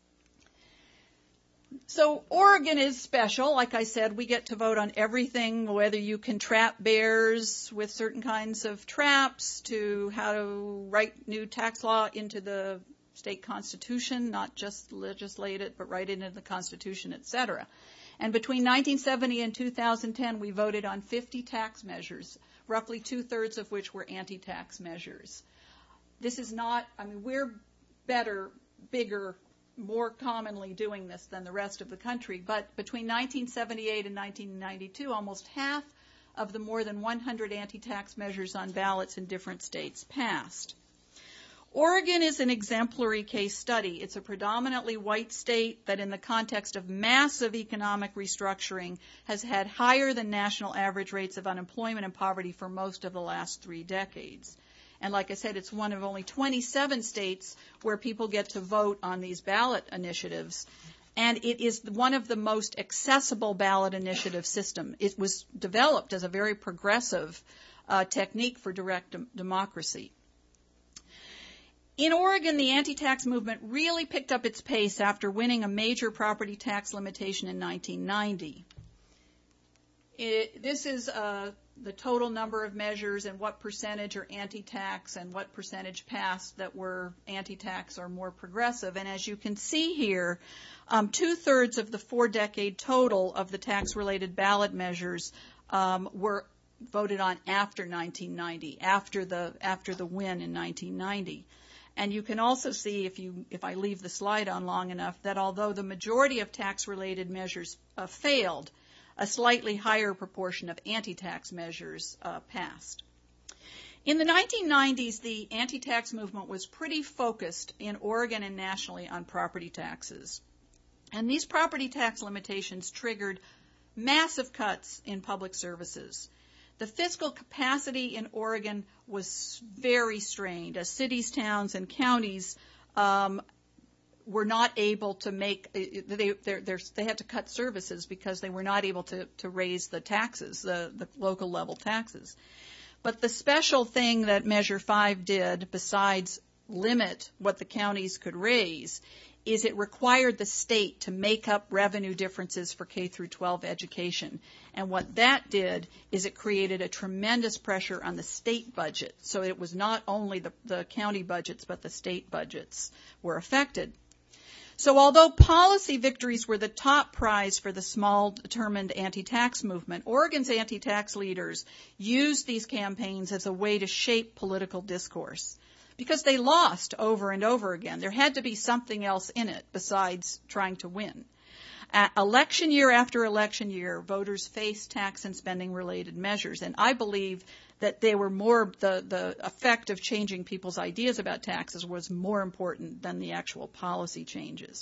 Speaker 5: So Oregon is special. Like I said, we get to vote on everything, whether you can trap bears with certain kinds of traps to how to write new tax law into the state constitution, not just legislate it, but write it into the constitution, et cetera. And between nineteen seventy and two thousand ten, we voted on fifty tax measures, roughly two-thirds of which were anti-tax measures. This is not, I mean, we're better, bigger, more commonly doing this than the rest of the country, but between nineteen seventy-eight and nineteen ninety-two, almost half of the more than one hundred anti-tax measures on ballots in different states passed. Oregon is an exemplary case study. It's a predominantly white state that in the context of massive economic restructuring has had higher than national average rates of unemployment and poverty for most of the last three decades. And like I said, it's one of only twenty-seven states where people get to vote on these ballot initiatives. And it is one of the most accessible ballot initiative system. It was developed as a very progressive uh, technique for direct de- democracy. In Oregon, the anti-tax movement really picked up its pace after winning a major property tax limitation in nineteen ninety. It, this is uh, the total number of measures and what percentage are anti-tax and what percentage passed that were anti-tax or more progressive. And as you can see here, um, two-thirds of the four-decade total of the tax-related ballot measures um, were voted on after nineteen ninety, after the after the win in nineteen ninety. And you can also see, if you if I leave the slide on long enough, that although the majority of tax-related measures uh, failed, a slightly higher proportion of anti-tax measures uh, passed. In the nineteen nineties, the anti-tax movement was pretty focused in Oregon and nationally on property taxes. And these property tax limitations triggered massive cuts in public services. The fiscal capacity in Oregon was very strained as cities, towns, and counties um, were not able to make, they, they're, they're, they had to cut services because they were not able to, to raise the taxes, the, the local level taxes. But the special thing that Measure five did, besides limit what the counties could raise, is it required the state to make up revenue differences for K through twelve education. And what that did is it created a tremendous pressure on the state budget. So it was not only the, the county budgets, but the state budgets were affected. So although policy victories were the top prize for the small, determined anti-tax movement, Oregon's anti-tax leaders used these campaigns as a way to shape political discourse. Because they lost over and over again. There had to be something else in it besides trying to win. Uh, election year after election year, voters faced tax and spending related measures. And I believe that they were more, the, the effect of changing people's ideas about taxes was more important than the actual policy changes.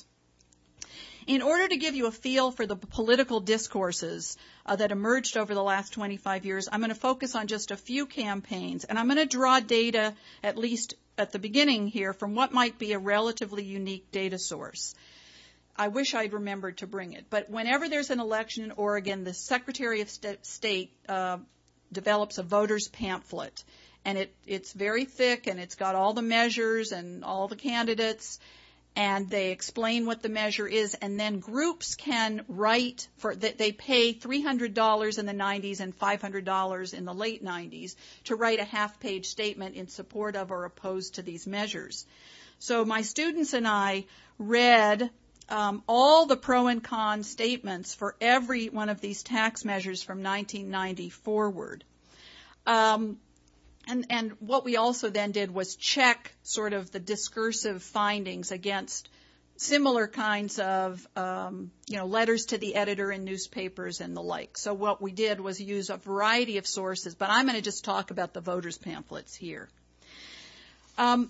Speaker 5: In order to give you a feel for the political discourses uh, that emerged over the last twenty-five years, I'm going to focus on just a few campaigns, and I'm going to draw data, at least at the beginning here, from what might be a relatively unique data source. I wish I'd remembered to bring it, but whenever there's an election in Oregon, the Secretary of St- State uh, develops a voter's pamphlet, and it, it's very thick, and it's got all the measures and all the candidates, and they explain what the measure is, and then groups can write for that. They pay three hundred dollars in the nineties and five hundred dollars in the late nineties to write a half-page statement in support of or opposed to these measures. So my students and I read um, all the pro and con statements for every one of these tax measures from nineteen ninety forward. Um, and, and what we also then did was check sort of the discursive findings against similar kinds of, um, you know, letters to the editor in newspapers and the like. So what we did was use a variety of sources, but I'm going to just talk about the voters' pamphlets here. Um,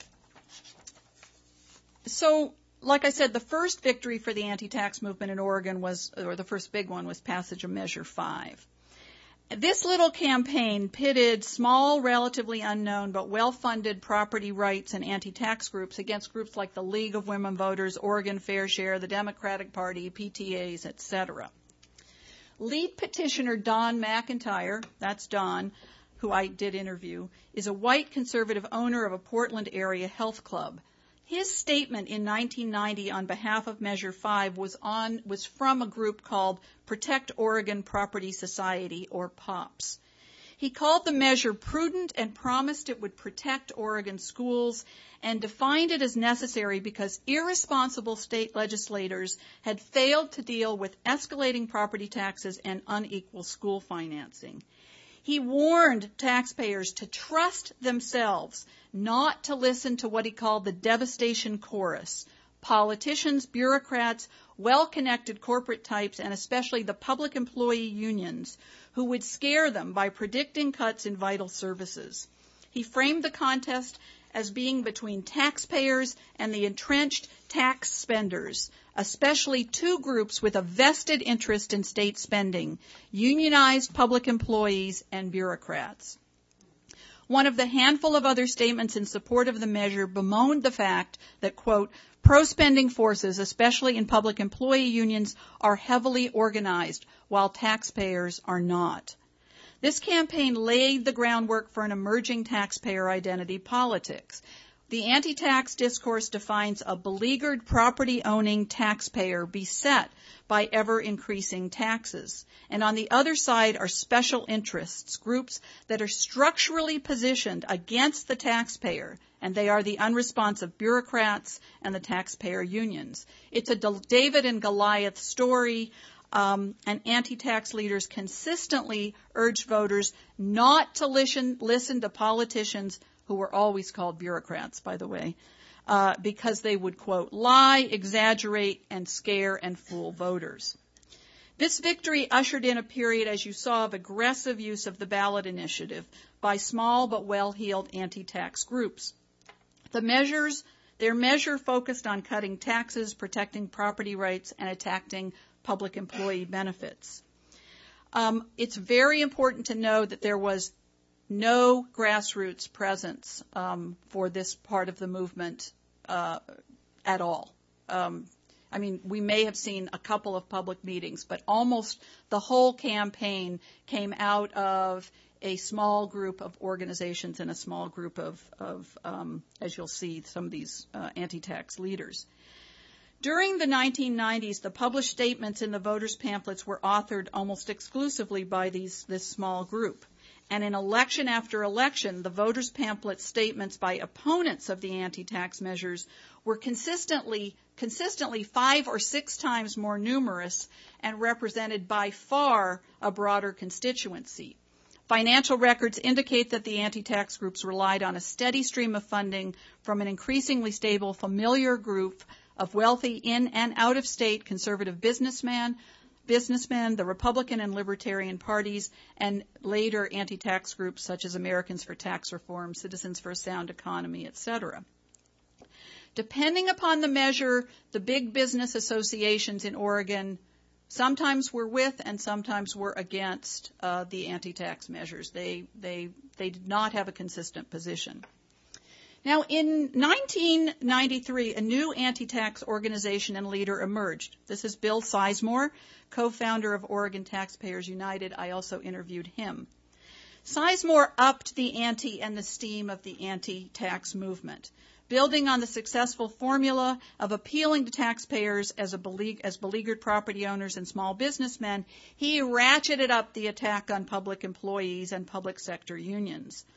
Speaker 5: so, like I said, the first victory for the anti-tax movement in Oregon was, or the first big one, was passage of Measure five. This little campaign pitted small, relatively unknown, but well-funded property rights and anti-tax groups against groups like the League of Women Voters, Oregon Fair Share, the Democratic Party, P T As, et cetera. Lead petitioner Don McIntyre, that's Don, who I did interview, is a white conservative owner of a Portland area health club. His statement in nineteen ninety on behalf of Measure five was on was from a group called Protect Oregon Property Society, or POPS. He called the measure prudent and promised it would protect Oregon schools, and defined it as necessary because irresponsible state legislators had failed to deal with escalating property taxes and unequal school financing. He warned taxpayers to trust themselves, not to listen to what he called the devastation chorus, politicians, bureaucrats, well-connected corporate types, and especially the public employee unions, who would scare them by predicting cuts in vital services. He framed the contest as being between taxpayers and the entrenched tax spenders, especially two groups with a vested interest in state spending, unionized public employees and bureaucrats. One of the handful of other statements in support of the measure bemoaned the fact that, quote, pro-spending forces, especially in public employee unions, are heavily organized, while taxpayers are not. This campaign laid the groundwork for an emerging taxpayer identity politics. The anti-tax discourse defines a beleaguered property-owning taxpayer beset by ever-increasing taxes. And on the other side are special interests, groups that are structurally positioned against the taxpayer, and they are the unresponsive bureaucrats and the taxpayer unions. It's a David and Goliath story. Um, and anti-tax leaders consistently urged voters not to listen, listen to politicians who were always called bureaucrats, by the way, uh, because they would, quote, lie, exaggerate, and scare and fool voters. This victory ushered in a period, as you saw, of aggressive use of the ballot initiative by small but well-heeled anti-tax groups. The measures, their measure focused on cutting taxes, protecting property rights, and attacking public employee benefits. Um, it's very important to know that there was no grassroots presence um, for this part of the movement uh, at all. Um, I mean, we may have seen a couple of public meetings, but almost the whole campaign came out of a small group of organizations and a small group of, of um, as you'll see, some of these uh, anti-tax leaders. During the nineteen nineties, the published statements in the voters' pamphlets were authored almost exclusively by these, this small group. And in election after election, the voters' pamphlet statements by opponents of the anti-tax measures were consistently, consistently five or six times more numerous and represented by far a broader constituency. Financial records indicate that the anti-tax groups relied on a steady stream of funding from an increasingly stable, familiar group of wealthy in and out-of-state conservative businessmen, businessmen, the Republican and Libertarian parties, and later anti-tax groups such as Americans for Tax Reform, Citizens for a Sound Economy, et cetera. Depending upon the measure, the big business associations in Oregon sometimes were with and sometimes were against uh, the anti-tax measures. They, they, they did not have a consistent position. Now, in nineteen ninety-three, a new anti-tax organization and leader emerged. This is Bill Sizemore, co-founder of Oregon Taxpayers United. I also interviewed him. Sizemore upped the ante and the steam of the anti-tax movement, building on the successful formula of appealing to taxpayers as, a beleaguered, as beleaguered property owners and small businessmen. He ratcheted up the attack on public employees and public sector unions.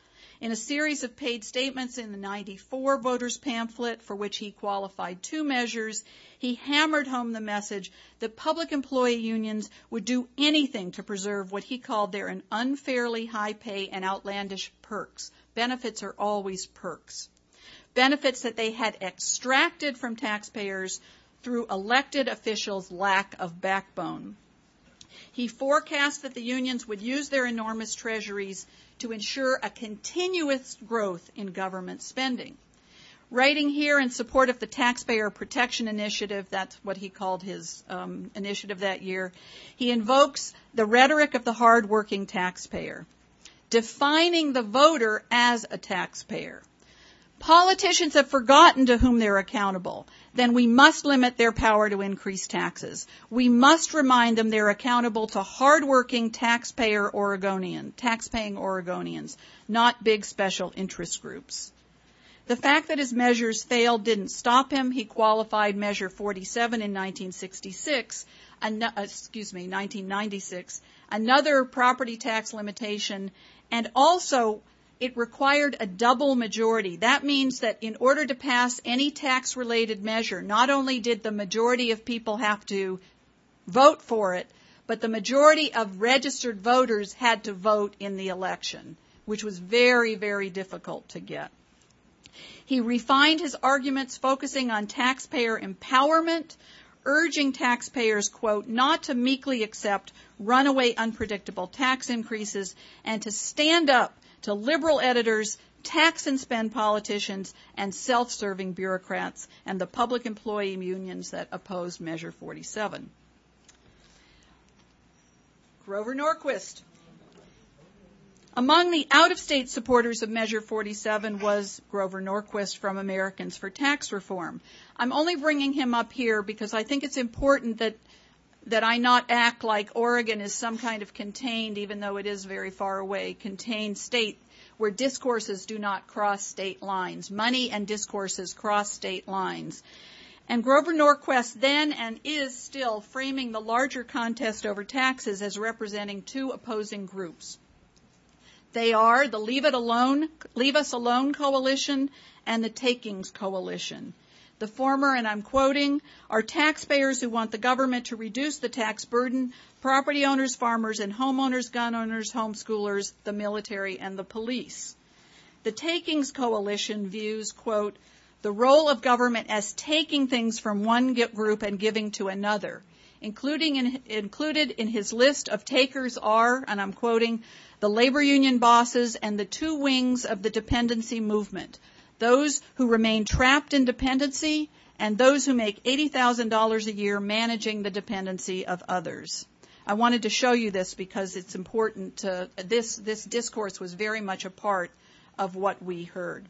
Speaker 5: In a series of paid statements in the ninety-four voters pamphlet, for which he qualified two measures, he hammered home the message that public employee unions would do anything to preserve what he called their unfairly high pay and outlandish perks. Benefits are always perks. Benefits that they had extracted from taxpayers through elected officials' lack of backbone. He forecast that the unions would use their enormous treasuries to ensure a continuous growth in government spending. Writing here in support of the Taxpayer Protection Initiative, that's what he called his um, initiative that year, he invokes the rhetoric of the hardworking taxpayer, defining the voter as a taxpayer. Politicians have forgotten to whom they're accountable. Then we must limit their power to increase taxes. We must remind them they're accountable to hardworking taxpayer Oregonian, taxpaying Oregonians, not big special interest groups. The fact that his measures failed didn't stop him. He qualified Measure forty-seven in nineteen sixty-six, an, excuse me, nineteen ninety-six, another property tax limitation, and also it required a double majority. That means that in order to pass any tax-related measure, not only did the majority of people have to vote for it, but the majority of registered voters had to vote in the election, which was very, very difficult to get. He refined his arguments, focusing on taxpayer empowerment, urging taxpayers, quote, not to meekly accept runaway unpredictable tax increases and to stand up to liberal editors, tax and spend politicians, and self-serving bureaucrats, and the public employee unions that opposed Measure forty-seven. Grover Norquist. Among the out-of-state supporters of Measure forty-seven was Grover Norquist from Americans for Tax Reform. I'm only bringing him up here because I think it's important that that I not act like Oregon is some kind of contained, even though it is very far away, contained state where discourses do not cross state lines. Money and discourses cross state lines. And Grover Norquist then and is still framing the larger contest over taxes as representing two opposing groups. They are the Leave It Alone, Leave Us Alone Coalition and the Takings Coalition. The former, and I'm quoting, are taxpayers who want the government to reduce the tax burden, property owners, farmers, and homeowners, gun owners, homeschoolers, the military, and the police. The Takings Coalition views, quote, the role of government as taking things from one group and giving to another. Including in, included in his list of takers are, and I'm quoting, the labor union bosses and the two wings of the dependency movement. Those who remain trapped in dependency, and those who make eighty thousand dollars a year managing the dependency of others. I wanted to show you this because it's important to, this, this discourse was very much a part of what we heard.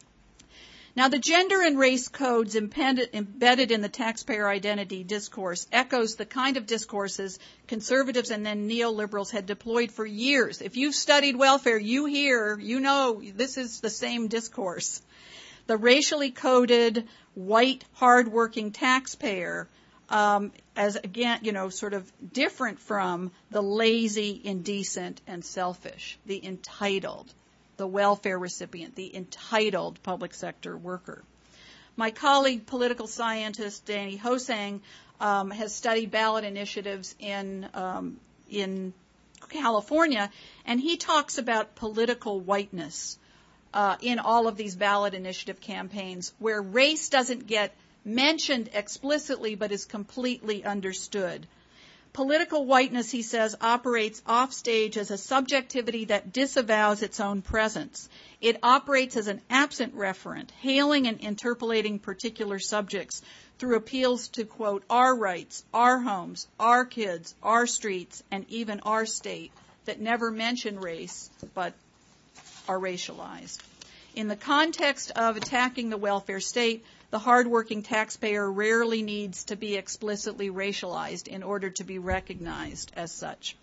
Speaker 5: Now, the gender and race codes embedded in the taxpayer identity discourse echoes the kind of discourses conservatives and then neoliberals had deployed for years. If you've studied welfare, you hear, you know, this is the same discourse. The racially coded, white, hardworking taxpayer, um, as again, you know, sort of different from the lazy, indecent, and selfish, the entitled, the welfare recipient, the entitled public sector worker. My colleague, political scientist Danny Hosang, um, has studied ballot initiatives in um, in California, and he talks about political whiteness uh, in all of these ballot initiative campaigns, where race doesn't get mentioned explicitly but is completely understood. Political whiteness, he says, operates offstage as a subjectivity that disavows its own presence. It operates as an absent referent, hailing and interpolating particular subjects through appeals to, quote, our rights, our homes, our kids, our streets, and even our state that never mention race but are racialized. In the context of attacking the welfare state, the hardworking taxpayer rarely needs to be explicitly racialized in order to be recognized as such.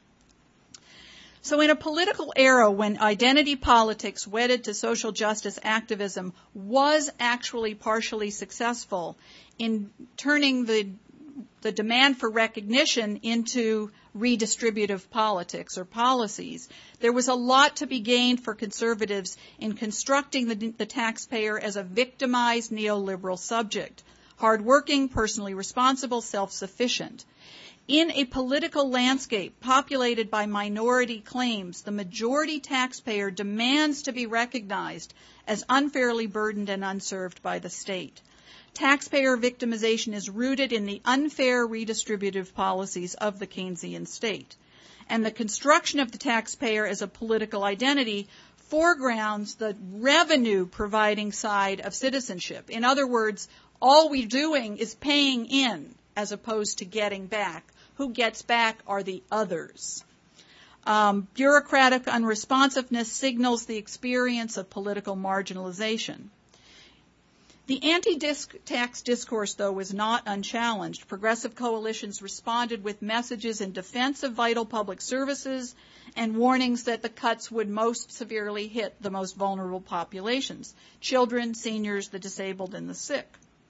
Speaker 5: So in a political era when identity politics wedded to social justice activism was actually partially successful in turning the, the demand for recognition into redistributive politics or policies. There was a lot to be gained for conservatives in constructing the, the taxpayer as a victimized neoliberal subject, hardworking, personally responsible, self-sufficient. In a political landscape populated by minority claims, the majority taxpayer demands to be recognized as unfairly burdened and unserved by the state. Taxpayer victimization is rooted in the unfair redistributive policies of the Keynesian state. And the construction of the taxpayer as a political identity foregrounds the revenue-providing side of citizenship. In other words, all we're doing is paying in as opposed to getting back. Who gets back are the others. Um, bureaucratic unresponsiveness signals the experience of political marginalization. The anti-tax discourse, though, was not unchallenged. Progressive coalitions responded with messages in defense of vital public services and warnings that the cuts would most severely hit the most vulnerable populations: children, seniors, the disabled, and the sick.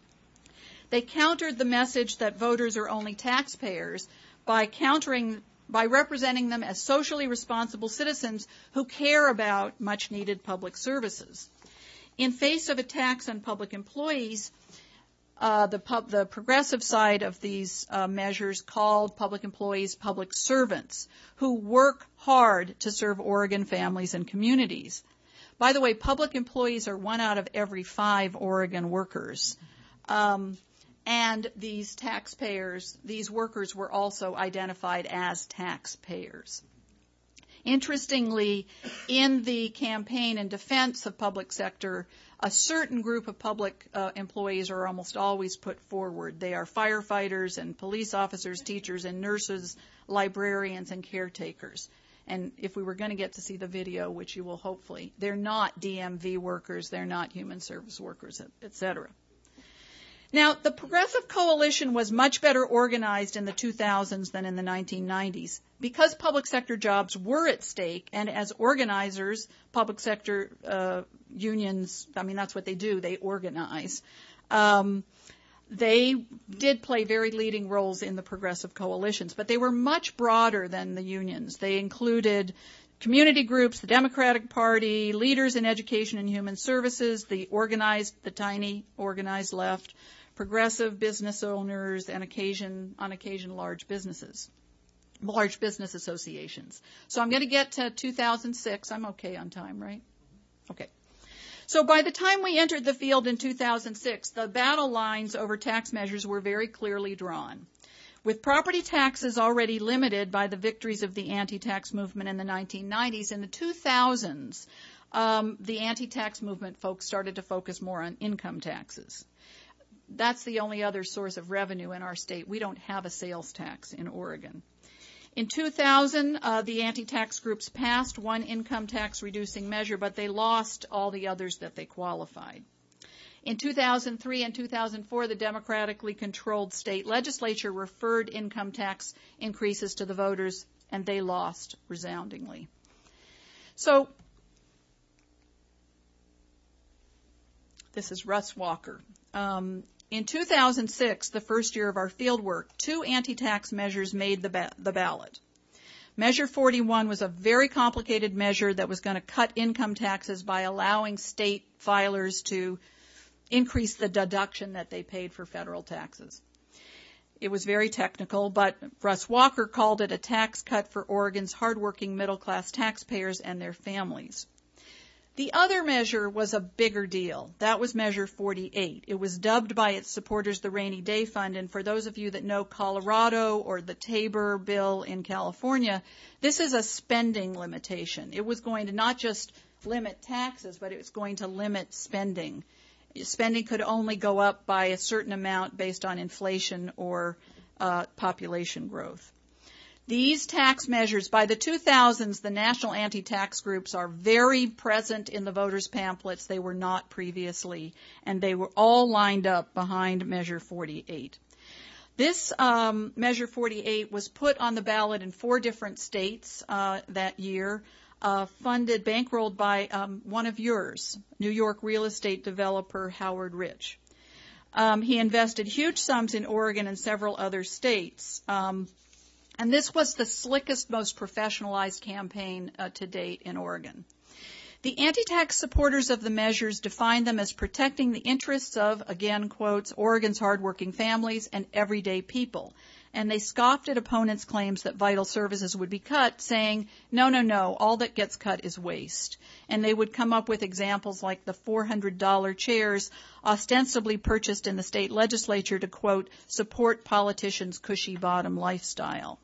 Speaker 5: They countered the message that voters are only taxpayers by countering, by representing them as socially responsible citizens who care about much-needed public services. In face of attacks on public employees, uh, the, pub, the progressive side of these uh, measures called public employees public servants who work hard to serve Oregon families and communities. By the way, public employees are one out of every five Oregon workers. Um, And these taxpayers, these workers were also identified as taxpayers. Interestingly, in the campaign in defense of public sector, a certain group of public uh, employees are almost always put forward. They are firefighters and police officers, teachers and nurses, librarians and caretakers. And if we were going to get to see the video, which you will hopefully, they're not D M V workers, they're not human service workers, et cetera. Now, the Progressive Coalition was much better organized in the two thousands than in the nineteen nineties. Because public sector jobs were at stake, and as organizers, public sector uh, unions, I mean, that's what they do, they organize, um, they did play very leading roles in the Progressive Coalitions, but they were much broader than the unions. They included community groups, the Democratic Party, leaders in education and human services, the organized, the tiny organized left, progressive business owners, and occasion, on occasion large businesses, large business associations. So I'm going to get to two thousand six. I'm okay on time, right? Okay. So by the time we entered the field in two thousand six, the battle lines over tax measures were very clearly drawn. With property taxes already limited by the victories of the anti-tax movement in the nineteen nineties, in the two thousands, um, the anti-tax movement folks started to focus more on income taxes. That's the only other source of revenue in our state. We don't have a sales tax in Oregon. In two thousand, uh, the anti-tax groups passed one income tax reducing measure, but they lost all the others that they qualified. In two thousand three and two thousand four, the democratically controlled state legislature referred income tax increases to the voters, and they lost resoundingly. So, this is Russ Walker. Um, in two thousand six, the first year of our field work, two anti-tax measures made the, ba- the ballot. Measure forty-one was a very complicated measure that was going to cut income taxes by allowing state filers to increase the deduction that they paid for federal taxes. It was very technical, but Russ Walker called it a tax cut for Oregon's hardworking middle-class taxpayers and their families. The other measure was a bigger deal. That was Measure forty-eight. It was dubbed by its supporters the Rainy Day Fund, and for those of you that know Colorado or the Tabor bill in California, this is a spending limitation. It was going to not just limit taxes, but it was going to limit spending. Spending could only go up by a certain amount based on inflation or uh, population growth. These tax measures, by the two thousands, the national anti-tax groups are very present in the voters' pamphlets. They were not previously, and they were all lined up behind Measure forty-eight. This um, Measure forty-eight was put on the ballot in four different states uh, that year, uh, funded, bankrolled by um, one of yours, New York real estate developer Howard Rich. Um, he invested huge sums in Oregon and several other states. Um, And this was the slickest, most professionalized campaign uh, to date in Oregon. The anti-tax supporters of the measures defined them as protecting the interests of, again, quotes, Oregon's hardworking families and everyday people. And they scoffed at opponents' claims that vital services would be cut, saying, no, no, no, all that gets cut is waste. And they would come up with examples like the four hundred dollars chairs ostensibly purchased in the state legislature to, quote, support politicians' cushy bottom lifestyle.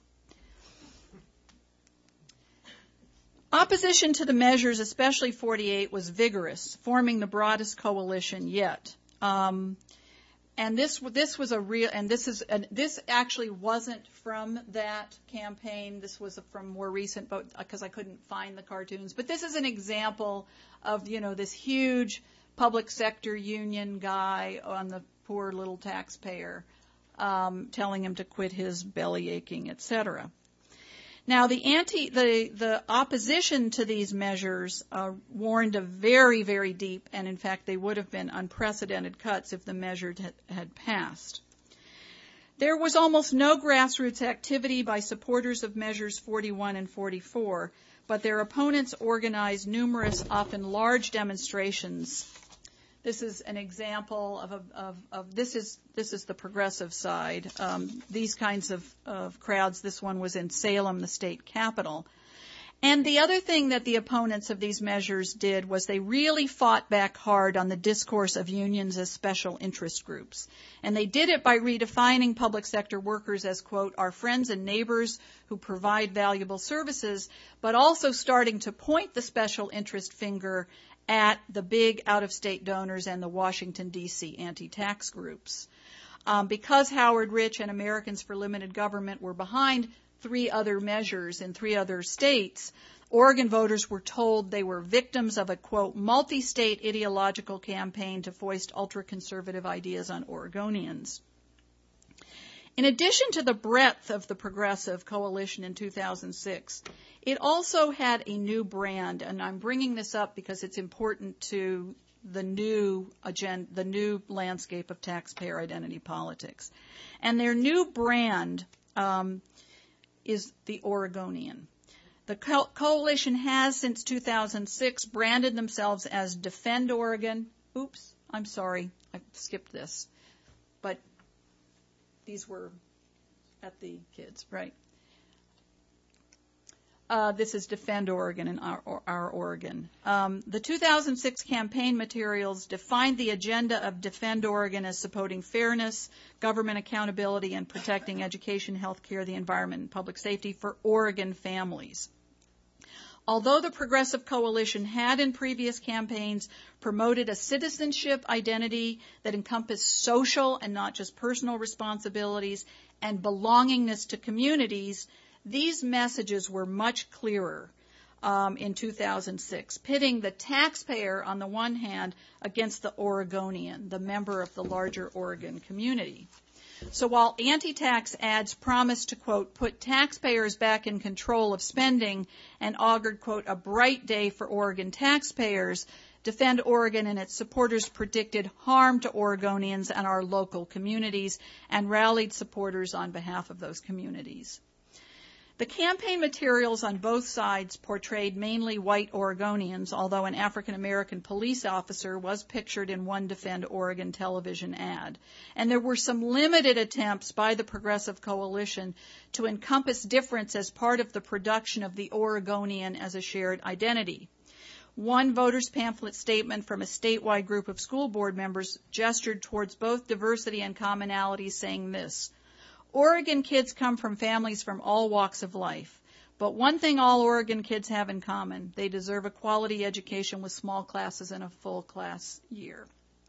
Speaker 5: Opposition to the measures, especially forty-eight, was vigorous, forming the broadest coalition yet. Um, And this this was a real, and this is and this actually wasn't from that campaign. This was from more recent, but because I couldn't find the cartoons. But this is an example of, you know, this huge public sector union guy on the poor little taxpayer, um, telling him to quit his belly aching, et cetera. Now, the anti, the, the opposition to these measures uh, warned of very, very deep, and in fact, they would have been unprecedented cuts if the measure had, had passed. There was almost no grassroots activity by supporters of measures forty-one and forty-four, but their opponents organized numerous, often large demonstrations. This is an example of, a, of, of this is this is the progressive side. Um, these kinds of, of crowds. This one was in Salem, the state capital. And the other thing that the opponents of these measures did was they really fought back hard on the discourse of unions as special interest groups. And they did it by redefining public sector workers as, quote, our friends and neighbors who provide valuable services, but also starting to point the special interest finger at the big out-of-state donors and the Washington, D C anti-tax groups. Um, because Howard Rich and Americans for Limited Government were behind three other measures in three other states, Oregon voters were told they were victims of a, quote, multi-state ideological campaign to foist ultra-conservative ideas on Oregonians. In addition to the breadth of the progressive coalition in two thousand six, it also had a new brand, and I'm bringing this up because it's important to the new agenda, the new landscape of taxpayer identity politics. And their new brand um, is the Oregonian. The co- coalition has, since two thousand six, branded themselves as Defend Oregon. Oops, I'm sorry, I skipped this. But these were at the kids, right? Uh, this is Defend Oregon and our, our Oregon. Um, the two thousand six campaign materials defined the agenda of Defend Oregon as supporting fairness, government accountability, and protecting education, health care, the environment, and public safety for Oregon families. Although the Progressive Coalition had in previous campaigns promoted a citizenship identity that encompassed social and not just personal responsibilities and belongingness to communities, these messages were much clearer um, in two thousand six, pitting the taxpayer on the one hand against the Oregonian, the member of the larger Oregon community. So while anti-tax ads promised to, quote, put taxpayers back in control of spending and augured, quote, a bright day for Oregon taxpayers, Defend Oregon and its supporters predicted harm to Oregonians and our local communities and rallied supporters on behalf of those communities. The campaign materials on both sides portrayed mainly white Oregonians, although an African-American police officer was pictured in one Defend Oregon television ad. And there were some limited attempts by the Progressive Coalition to encompass difference as part of the production of the Oregonian as a shared identity. One voter's pamphlet statement from a statewide group of school board members gestured towards both diversity and commonality, saying this: Oregon kids come from families from all walks of life. But one thing all Oregon kids have in common, they deserve a quality education with small classes and a full class year.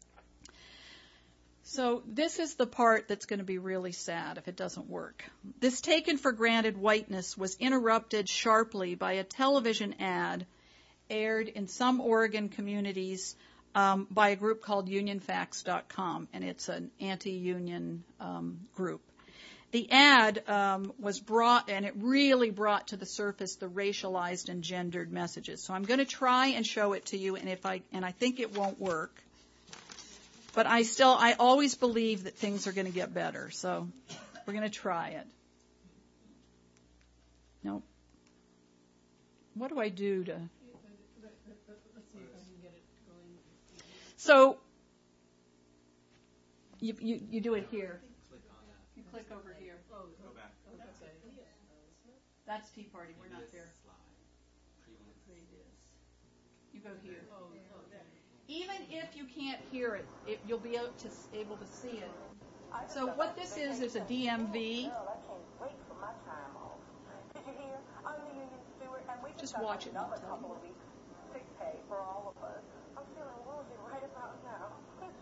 Speaker 5: So this is the part that's going to be really sad if it doesn't work. This taken for granted whiteness was interrupted sharply by a television ad aired in some Oregon communities um, by a group called union facts dot com, and it's an anti-union um, group. The ad um, was brought, and it really brought to the surface the racialized and gendered messages. So I'm going to try and show it to you, and if I and I think it won't work, but I still I always believe that things are going to get better. So we're going to try it. No. What do I do to... So, you, you, you do it here. You click over here. That's Tea Party. We're not there. You go here. Even if you can't hear it, it you'll be able to, able to see it. So what this is is a D M V. Just watch it. I'll tell you.
Speaker 6: Sick pay for all of us. I'm feeling woozy right about now.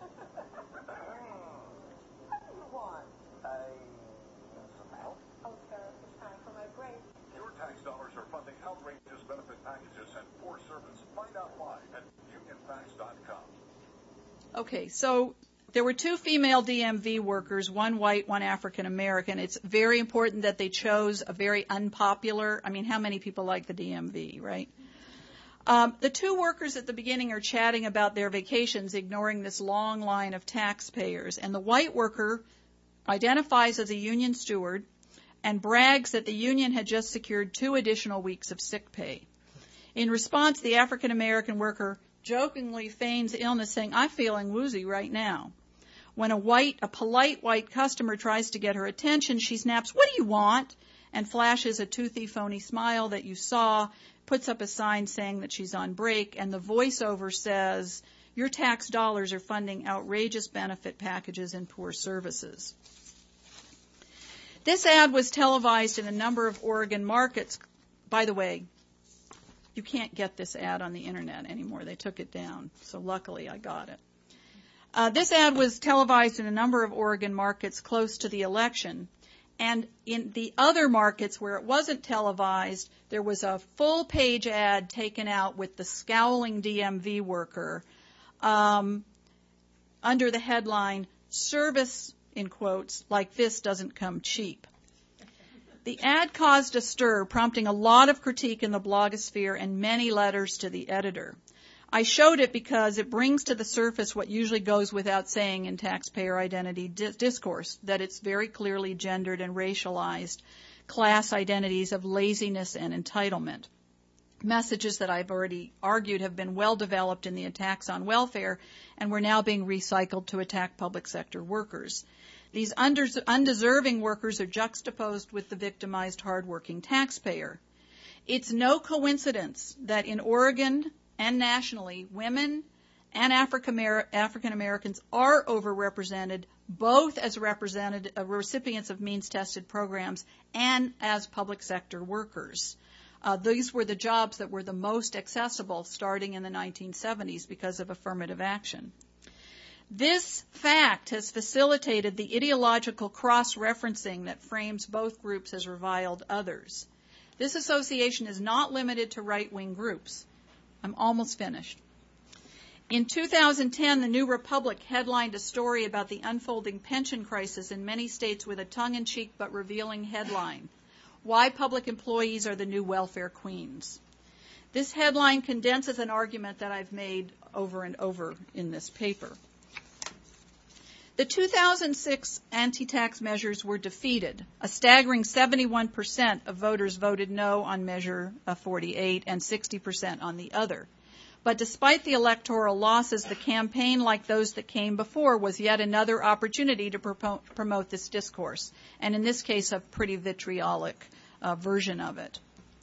Speaker 6: What do you want? I need some help. Oh, sir, it's time for my break.
Speaker 7: Your tax dollars are funding outrageous benefit packages and poor service. Find out why at union facts dot com.
Speaker 5: Okay, so there were two female D M V workers, one white, one African American. It's very important that they chose a very unpopular, I mean, how many people like the D M V, right? Um, the two workers at the beginning are chatting about their vacations, ignoring this long line of taxpayers. And the white worker identifies as a union steward and brags that the union had just secured two additional weeks of sick pay. In response, the African American worker jokingly feigns illness, saying, "I'm feeling woozy right now." When a white, a polite white customer tries to get her attention, she snaps, "What do you want?" and flashes a toothy, phony smile that you saw, puts up a sign saying that she's on break, and the voiceover says, "Your tax dollars are funding outrageous benefit packages and poor services." This ad was televised in a number of Oregon markets. By the way, you can't get this ad on the internet anymore. They took it down, so luckily I got it. Uh, this ad was televised in a number of Oregon markets close to the election. And in the other markets where it wasn't televised, there was a full-page ad taken out with the scowling D M V worker um, under the headline, "Service," in quotes, "like this doesn't come cheap." The ad caused a stir, prompting a lot of critique in the blogosphere and many letters to the editor. I showed it because it brings to the surface what usually goes without saying in taxpayer identity di- discourse, that it's very clearly gendered and racialized class identities of laziness and entitlement. Messages that I've already argued have been well developed in the attacks on welfare and were now being recycled to attack public sector workers. These under- undeserving workers are juxtaposed with the victimized hardworking taxpayer. It's no coincidence that in Oregon and nationally, women and African Americans are overrepresented, both as represented, uh, recipients of means-tested programs and as public sector workers. Uh, these were the jobs that were the most accessible starting in the nineteen seventies because of affirmative action. This fact has facilitated the ideological cross-referencing that frames both groups as reviled others. This association is not limited to right-wing groups. I'm almost finished. In two thousand ten, the New Republic headlined a story about the unfolding pension crisis in many states with a tongue-in-cheek but revealing headline, "Why Public Employees Are the New Welfare Queens." This headline condenses an argument that I've made over and over in this paper. The two thousand six anti-tax measures were defeated. A staggering seventy-one percent of voters voted no on Measure forty-eight and sixty percent on the other. But despite the electoral losses, the campaign, like those that came before, was yet another opportunity to promote, promote this discourse, and in this case, a pretty vitriolic uh, version of it.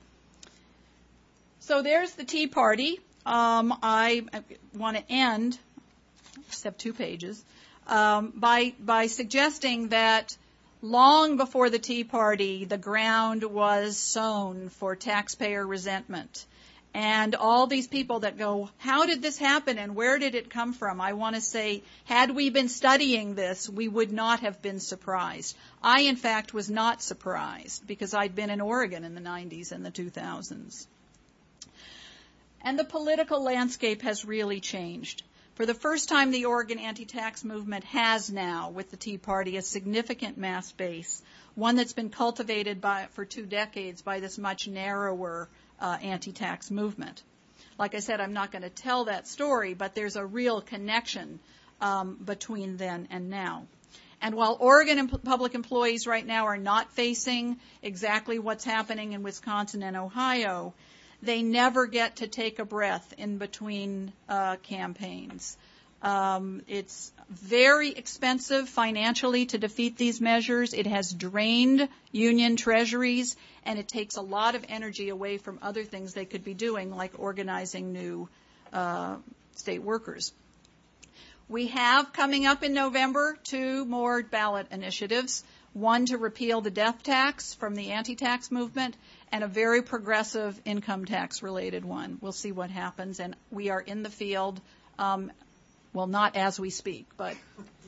Speaker 5: So there's the Tea Party. Um, I, I want to end, just have two pages, Um, by by suggesting that long before the Tea Party, the ground was sown for taxpayer resentment. And all these people that go, how did this happen and where did it come from? I want to say, had we been studying this, we would not have been surprised. I, in fact, was not surprised because I'd been in Oregon in the nineties and the two thousands. And the political landscape has really changed. For the first time, the Oregon anti-tax movement has now, with the Tea Party, a significant mass base, one that's been cultivated by, for two decades by this much narrower uh, anti-tax movement. Like I said, I'm not going to tell that story, but there's a real connection um, between then and now. And while Oregon em- public employees right now are not facing exactly what's happening in Wisconsin and Ohio, they never get to take a breath in between uh, campaigns. Um, it's very expensive financially to defeat these measures. It has drained union treasuries, and it takes a lot of energy away from other things they could be doing, like organizing new uh, state workers. We have coming up in November two more ballot initiatives, one to repeal the death tax from the anti-tax movement and a very progressive income tax related one. We'll see what happens, and we are in the field, um, well, not as we speak, but.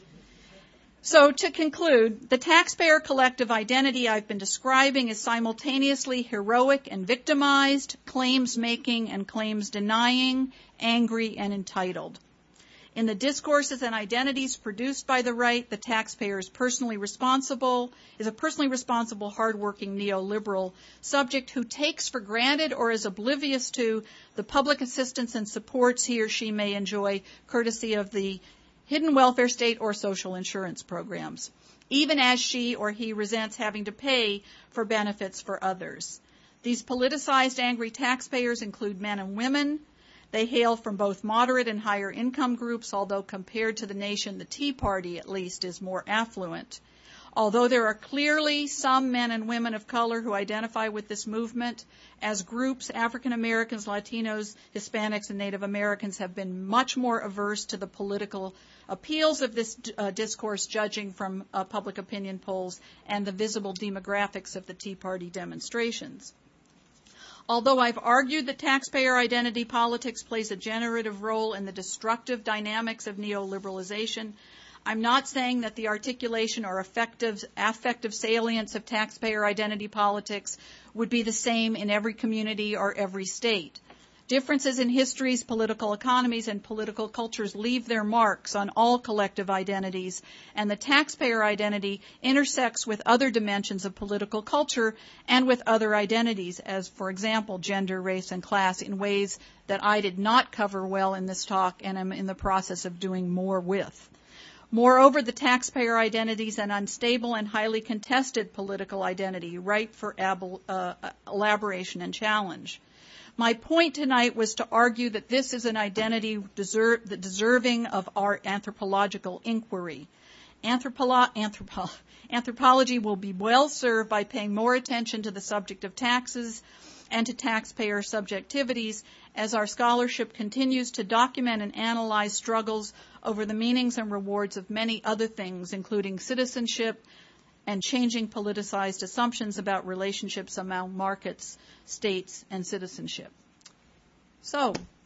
Speaker 5: So to conclude, the taxpayer collective identity I've been describing is simultaneously heroic and victimized, claims making and claims denying, angry and entitled. In the discourses and identities produced by the right, the taxpayer is personally responsible, is a personally responsible, hardworking neoliberal subject who takes for granted or is oblivious to the public assistance and supports he or she may enjoy courtesy of the hidden welfare state or social insurance programs, even as she or he resents having to pay for benefits for others. These politicized, angry taxpayers include men and women. They hail from both moderate and higher income groups, although compared to the nation, the Tea Party, at least, is more affluent. Although there are clearly some men and women of color who identify with this movement, as groups, African Americans, Latinos, Hispanics, and Native Americans have been much more averse to the political appeals of this uh, discourse, judging from uh, public opinion polls and the visible demographics of the Tea Party demonstrations. Although I've argued that taxpayer identity politics plays a generative role in the destructive dynamics of neoliberalization, I'm not saying that the articulation or effective, affective salience of taxpayer identity politics would be the same in every community or every state. Differences in histories, political economies, and political cultures leave their marks on all collective identities, and the taxpayer identity intersects with other dimensions of political culture and with other identities, as, for example, gender, race, and class, in ways that I did not cover well in this talk and am in the process of doing more with. Moreover, the taxpayer identity is an unstable and highly contested political identity, ripe for ab- uh, elaboration and challenge. My point tonight was to argue that this is an identity deserve, deserving of our anthropological inquiry. Anthropolo- anthropo- anthropology will be well served by paying more attention to the subject of taxes and to taxpayer subjectivities as our scholarship continues to document and analyze struggles over the meanings and rewards of many other things, including citizenship and changing politicized assumptions about relationships among markets, states, and citizenship. So,